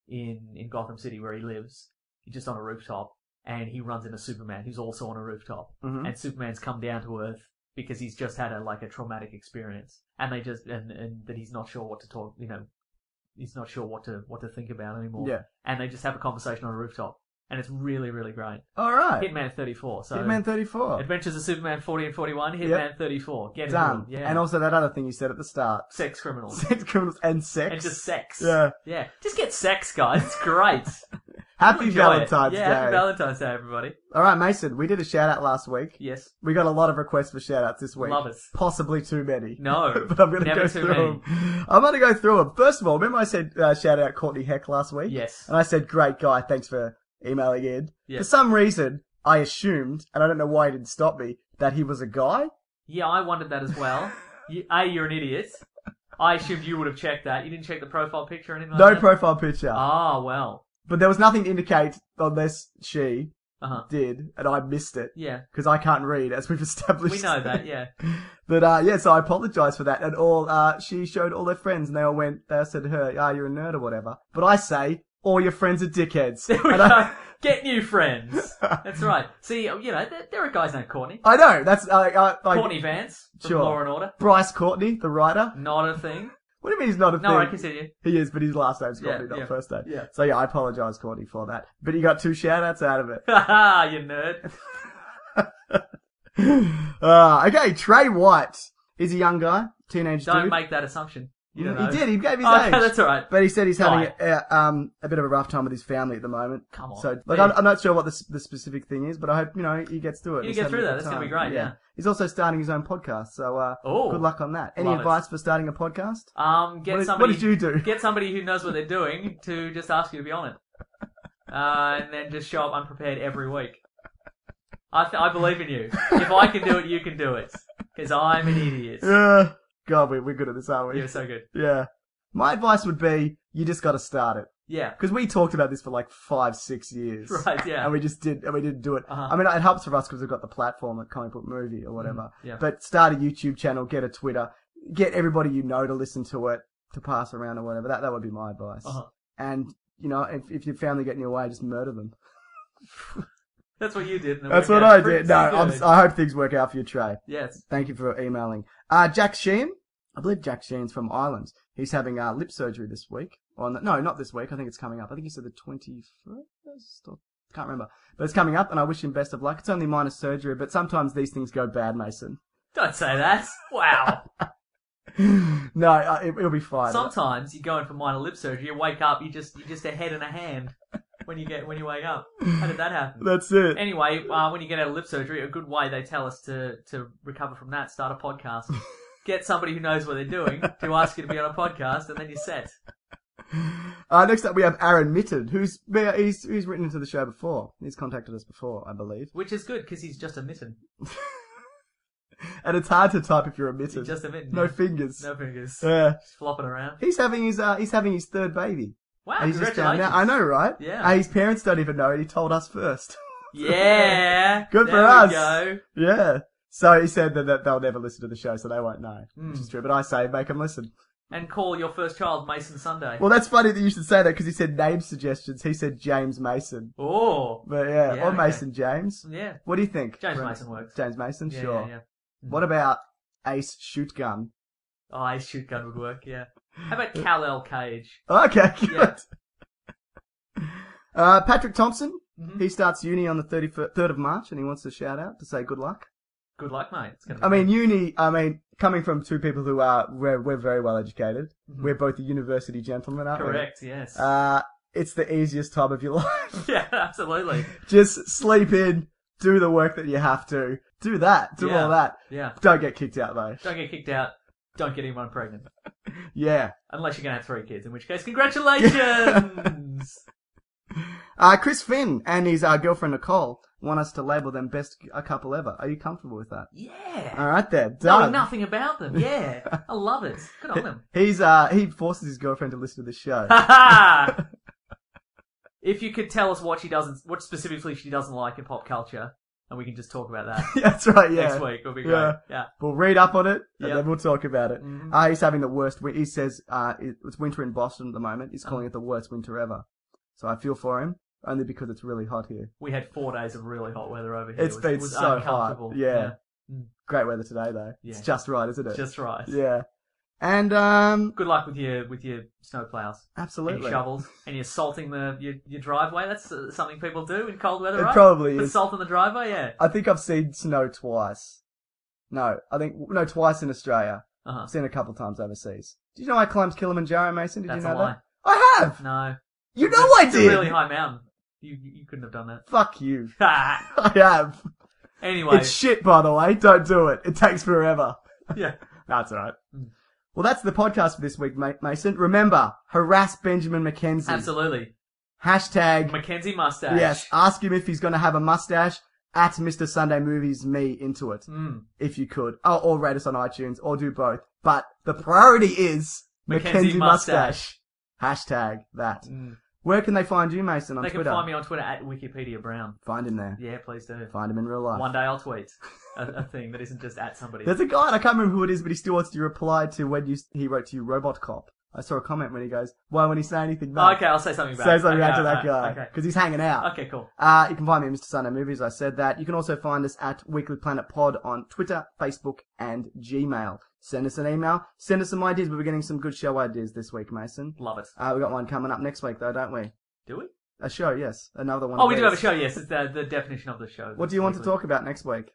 in in Gotham City where he lives, he's just on a rooftop, and he runs into Superman, who's also on a rooftop, Mhm. and Superman's come down to Earth because he's just had a like a traumatic experience, and they just and, and that he's not sure what to talk, you know, he's not sure what to what to think about anymore. Yeah. And they just have a conversation on a rooftop, and it's really, really great. All right. Hitman thirty-four. So Hitman thirty-four. Adventures of Superman forty and forty-one, Hitman Yep. thirty-four. Get Done. it. Yeah. And also that other thing you said at the start. Sex criminals. Sex criminals and sex. And just sex. Yeah. Yeah. Just get sex, guys. It's great. Happy Enjoy Valentine's it. Day. Yeah, happy Valentine's Day, everybody. All right, Mason, we did a shout-out last week. Yes. We got a lot of requests for shout-outs this week. Love it. Possibly too many. No. But I'm going to never go too through many. them. I'm going to go through them. First of all, remember I said uh, shout-out Courtney Heck last week? Yes. And I said, great guy, thanks for emailing in. Yes. For some reason, I assumed, and I don't know why he didn't stop me, that he was a guy. Yeah, I wondered that as well. you, A, you're an idiot. I assumed you would have checked that. You didn't check the profile picture or anything like No that? profile picture. Ah, well. But there was nothing to indicate unless she Uh-huh. did, and I missed it. Yeah. Because I can't read, as we've established. We know that, yeah. But, uh, yeah, so I apologise for that. And all, uh, she showed all her friends, and they all went, they all said to her, ah, you're a nerd or whatever. But I say, all your friends are dickheads. There we And go. I, Get new friends. That's right. See, you know, there, there are guys named Courtney. I know, that's, uh, uh, like, Courtney Vance from Sure. Law and Order. Bryce Courtney, the writer. Not a thing. What do you mean he's not a No, thing? I continue. He is, but his last name's Yeah, Courtney, not yeah. first name. Yeah. So yeah, I apologise, Courtney, for that. But you got two shout-outs out of it. Haha, you nerd. uh, okay, Trey White is a young guy, teenage Don't dude. make that assumption. You don't he know. did, he gave his Okay, age. that's alright. But he said he's having Guy. a, a, um, a bit of a rough time with his family at the moment. Come on. So, like, Yeah. I'm, I'm not sure what the, s- the specific thing is, but I hope, you know, he gets through it. You He's get having through a that. good That's gonna be time. great, yeah. He's also starting his own podcast, so, uh, Oh. good luck on that. Any Love it. advice for starting a podcast? Um, get What did- somebody. what did you do? Get somebody who knows what they're doing to just ask you to be on it, uh, and then just show up unprepared every week. I th- I believe in you. If I can do it, you can do it. Because I'm an idiot. Yeah. God, we, we're good at this, aren't we? You're so good. Yeah. My advice would be, you just gotta start it. Yeah. Because we talked about this for like five, six years. Right, yeah. And we just did, and we didn't do it. Uh-huh. I mean, it helps for us because we've got the platform, like Comic Book Movie or whatever. Mm, yeah. But start a YouTube channel, get a Twitter, get everybody you know to listen to it, to pass around or whatever. That that would be my advice. Uh-huh. And, you know, if, if your family get in your way, just murder them. That's what you did. And it That's worked what out I pretty did. No, I'm, good. I hope things work out for you, Trey. Yes. Thank you for emailing. Uh, Jack Sheehan. I believe Jack Sheehan's from Ireland. He's having uh, lip surgery this week. Or no, no, not this week. I think it's coming up. I think he said the twenty-first or can't remember. But it's coming up, and I wish him best of luck. It's only minor surgery, but sometimes these things go bad, Mason. Don't say that. Wow. No, uh, it, it'll be fine. Sometimes you go in for minor lip surgery. You wake up, you just you just a head and a hand when you get when you wake up. How did that happen? That's it. Anyway, uh, when you get out of lip surgery, a good way they tell us to to recover from that: start a podcast. Get somebody who knows what they're doing to ask you to be on a podcast, and then you're set. Uh, next up, we have Aaron Mitton, who's he's who's written into the show before. He's contacted us before, I believe. Which is good because he's just a mitten. And it's hard to type if you're a mitten. He's just a mitten. No yeah. fingers. No fingers. Yeah. Just flopping around. He's having his uh, he's having his third baby. Wow, And he's just found congratulations. out. I know, right? Yeah. Uh, his parents don't even know it. He told us first. Yeah. Good there for we us. go. Yeah. So he said that, that they'll never listen to the show, so they won't know, Mm. which is true. But I say, make them listen. And call your first child Mason Sunday. Well, that's funny that you should say that because he said name suggestions. He said James Mason. Oh. But yeah, Yeah, or okay. Mason James. Yeah. What do you think? James Brent? Mason works. James Mason, Yeah, sure. yeah, yeah. Mm. What about Ace Shootgun? Oh, a shoot gun would work, yeah. How about Kal-El Cage? Okay, good. Yeah. Uh, Patrick Thompson. Mhm. He starts uni on the third of March, and he wants to shout out to say good luck. Good luck, mate. It's gonna be I mean, good. uni, I mean, coming from two people who are, we're, we're very well educated. Mhm. We're both university gentlemen, aren't Correct, yes. we? Uh, it's the easiest time of your life. yeah, absolutely. Just sleep in, do the work that you have to, do that, do Yeah. all that. Yeah. Don't get kicked out though. Don't get kicked out. Don't get anyone pregnant. Yeah. Unless you're going to have three kids, in which case, congratulations! Uh, Chris Finn and his uh, girlfriend Nicole want us to label them best uh, couple ever. Are you comfortable with that? Yeah. Alright then, Knowing done. nothing about them, yeah. I love it. Good on them. He's, uh, he forces his girlfriend to listen to the show. Ha If you could tell us what she doesn't, what specifically she doesn't like in pop culture, and we can just talk about that That's right, yeah. next week, it'll be great. Yeah. Yeah. We'll read up on it, and Yep. then we'll talk about it. Mhm. Uh, he's having the worst, wi- he says, uh, it- it's winter in Boston at the moment. He's calling it the worst winter ever. So I feel for him, only because it's really hot here. We had four days of really hot weather over here. It's it was, been it was so hot. uncomfortable. Yeah. Mm. Great weather today, though. Yeah. It's just right, isn't it? Just right. Yeah. And um, Good luck with your with your snow plows. Absolutely. And your shovels. And you're salting the your, your driveway. That's uh, something people do in cold weather, It right? probably Put is. salt in the driveway, yeah. I think I've seen snow twice. No, I think no twice in Australia. Uh-huh. I've seen it a couple of times overseas. Did you know I climbed Kilimanjaro, Mason? Did That's you know a lie. that? I have. No. You It's know a- I it's did. a really high mountain. You you couldn't have done that. Fuck you. I have. Anyway. It's shit, by the way. Don't do it. It takes forever. Yeah. That's all right. Well, that's the podcast for this week, mate, Mason. Remember, harass Benjamin McKenzie. Absolutely. Hashtag. Mackenzie mustache. Yes. Ask him if he's going to have a mustache. At Mister Sunday Movies, me into it. Mm. If you could. Oh, or rate us on iTunes, or do both. But the priority is Mackenzie Mackenzie mustache. mustache. Hashtag that. Mm. Where can they find you, Mason, on They Twitter? can find me on Twitter at Wikipedia Brown. Find him there. Yeah, please do. Find him in real life. One day I'll tweet a, a thing that isn't just at somebody. There's a guy, and I can't remember who it is, but he still wants to reply to when you he wrote to you, Robot Cop. I saw a comment when he goes, why won't he say anything back? Oh, okay, I'll say something back. Say something Okay, back to that okay, guy. okay. Because he's hanging out. Okay, cool. Uh, you can find me at Mister Sunday Movies, I said that. You can also find us at Weekly Planet Pod on Twitter, Facebook, and Gmail. Send us an email. Send us some ideas. We're getting some good show ideas this week, Mason. Love it. Uh, we got one coming up next week, though, don't we? Do we? A show, yes. Another one. Oh, of we do these. have a show, yes. It's the, the definition of the show. What do you want to talk about next week?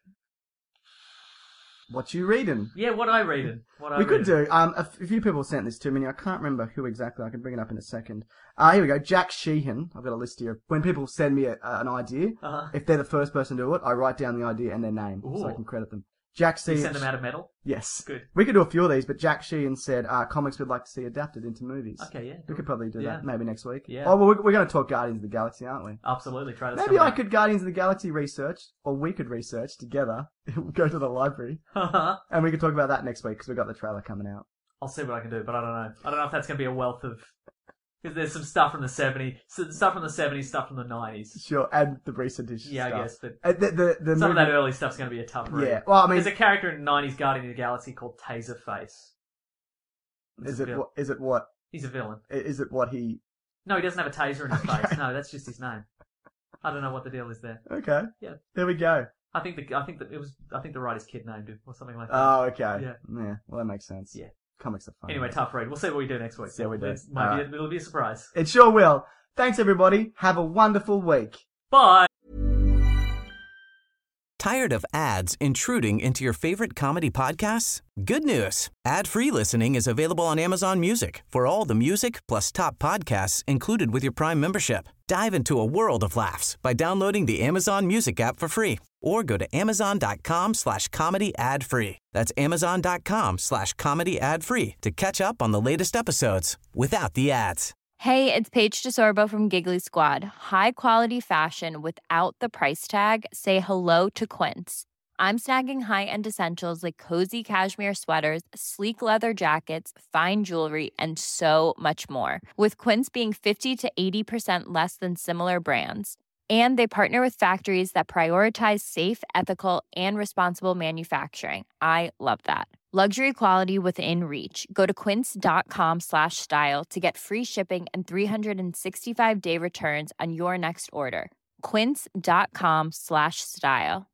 What you reading? Yeah, what I reading. What I We could reading. do. Um, a, f- a few people sent this to me. I can't remember who exactly. I can bring it up in a second. Uh, here we go. Jack Sheehan. I've got a list here. When people send me a, uh, an idea, Uh-huh. if they're the first person to do it, I write down the idea and their name so I Ooh. can credit them. Jack You Sheehan. send them out of metal? Yes. Good. We could do a few of these, but Jack Sheehan said uh, comics we'd like to see adapted into movies. Okay, yeah. We could probably do Yeah. that maybe next week. Yeah. Oh, well, we're, we're going to talk Guardians of the Galaxy, aren't we? Absolutely. Try to Maybe I could Guardians of the Galaxy research, or we could research together. Go to the library, I'll and we could talk about that next week because we've got the trailer coming out. see what I can do, but I don't know. I don't know if that's going to be a wealth of... Because there's some stuff from the seventies, stuff from the seventies, stuff from the nineties. Sure, and the recent edition Yeah, stuff. I guess. But Uh, the, the, the some movie... of that early stuff's going to be a tough read. Yeah, well, I mean... There's a character in nineties Guardian of the Galaxy called Taserface. It's Is a it, vil- what, is it what... He's a villain. Is it what he... No, he doesn't have a taser in his face. No, that's just his name. I don't know what the deal is there. Okay. Yeah. There we go. I think the I think that it was I think the writer's kid named him or something like that. Oh, okay. Yeah. Yeah, well, that makes sense. Yeah. Comics are fun. Anyway, right? tough read. We'll see what we do next week. See how we do. It might All be, right. it'll be a surprise. It sure will. Thanks, everybody. Have a wonderful week. Bye. Tired of ads intruding into your favorite comedy podcasts? Good news. Ad-free listening is available on Amazon Music for all the music plus top podcasts included with your Prime membership. Dive into a world of laughs by downloading the Amazon Music app for free or go to amazon.com slash comedy ad free. That's amazon.com slash comedy ad free to catch up on the latest episodes without the ads. Hey, it's Paige DeSorbo from Giggly Squad. High quality fashion without the price tag. Say hello to Quince. I'm snagging high-end essentials like cozy cashmere sweaters, sleek leather jackets, fine jewelry, and so much more. With Quince being fifty to eighty percent less than similar brands. And they partner with factories that prioritize safe, ethical, and responsible manufacturing. I love that. Luxury quality within reach. Go to quince.com slash style to get free shipping and three sixty-five day returns on your next order. Quince.com slash style.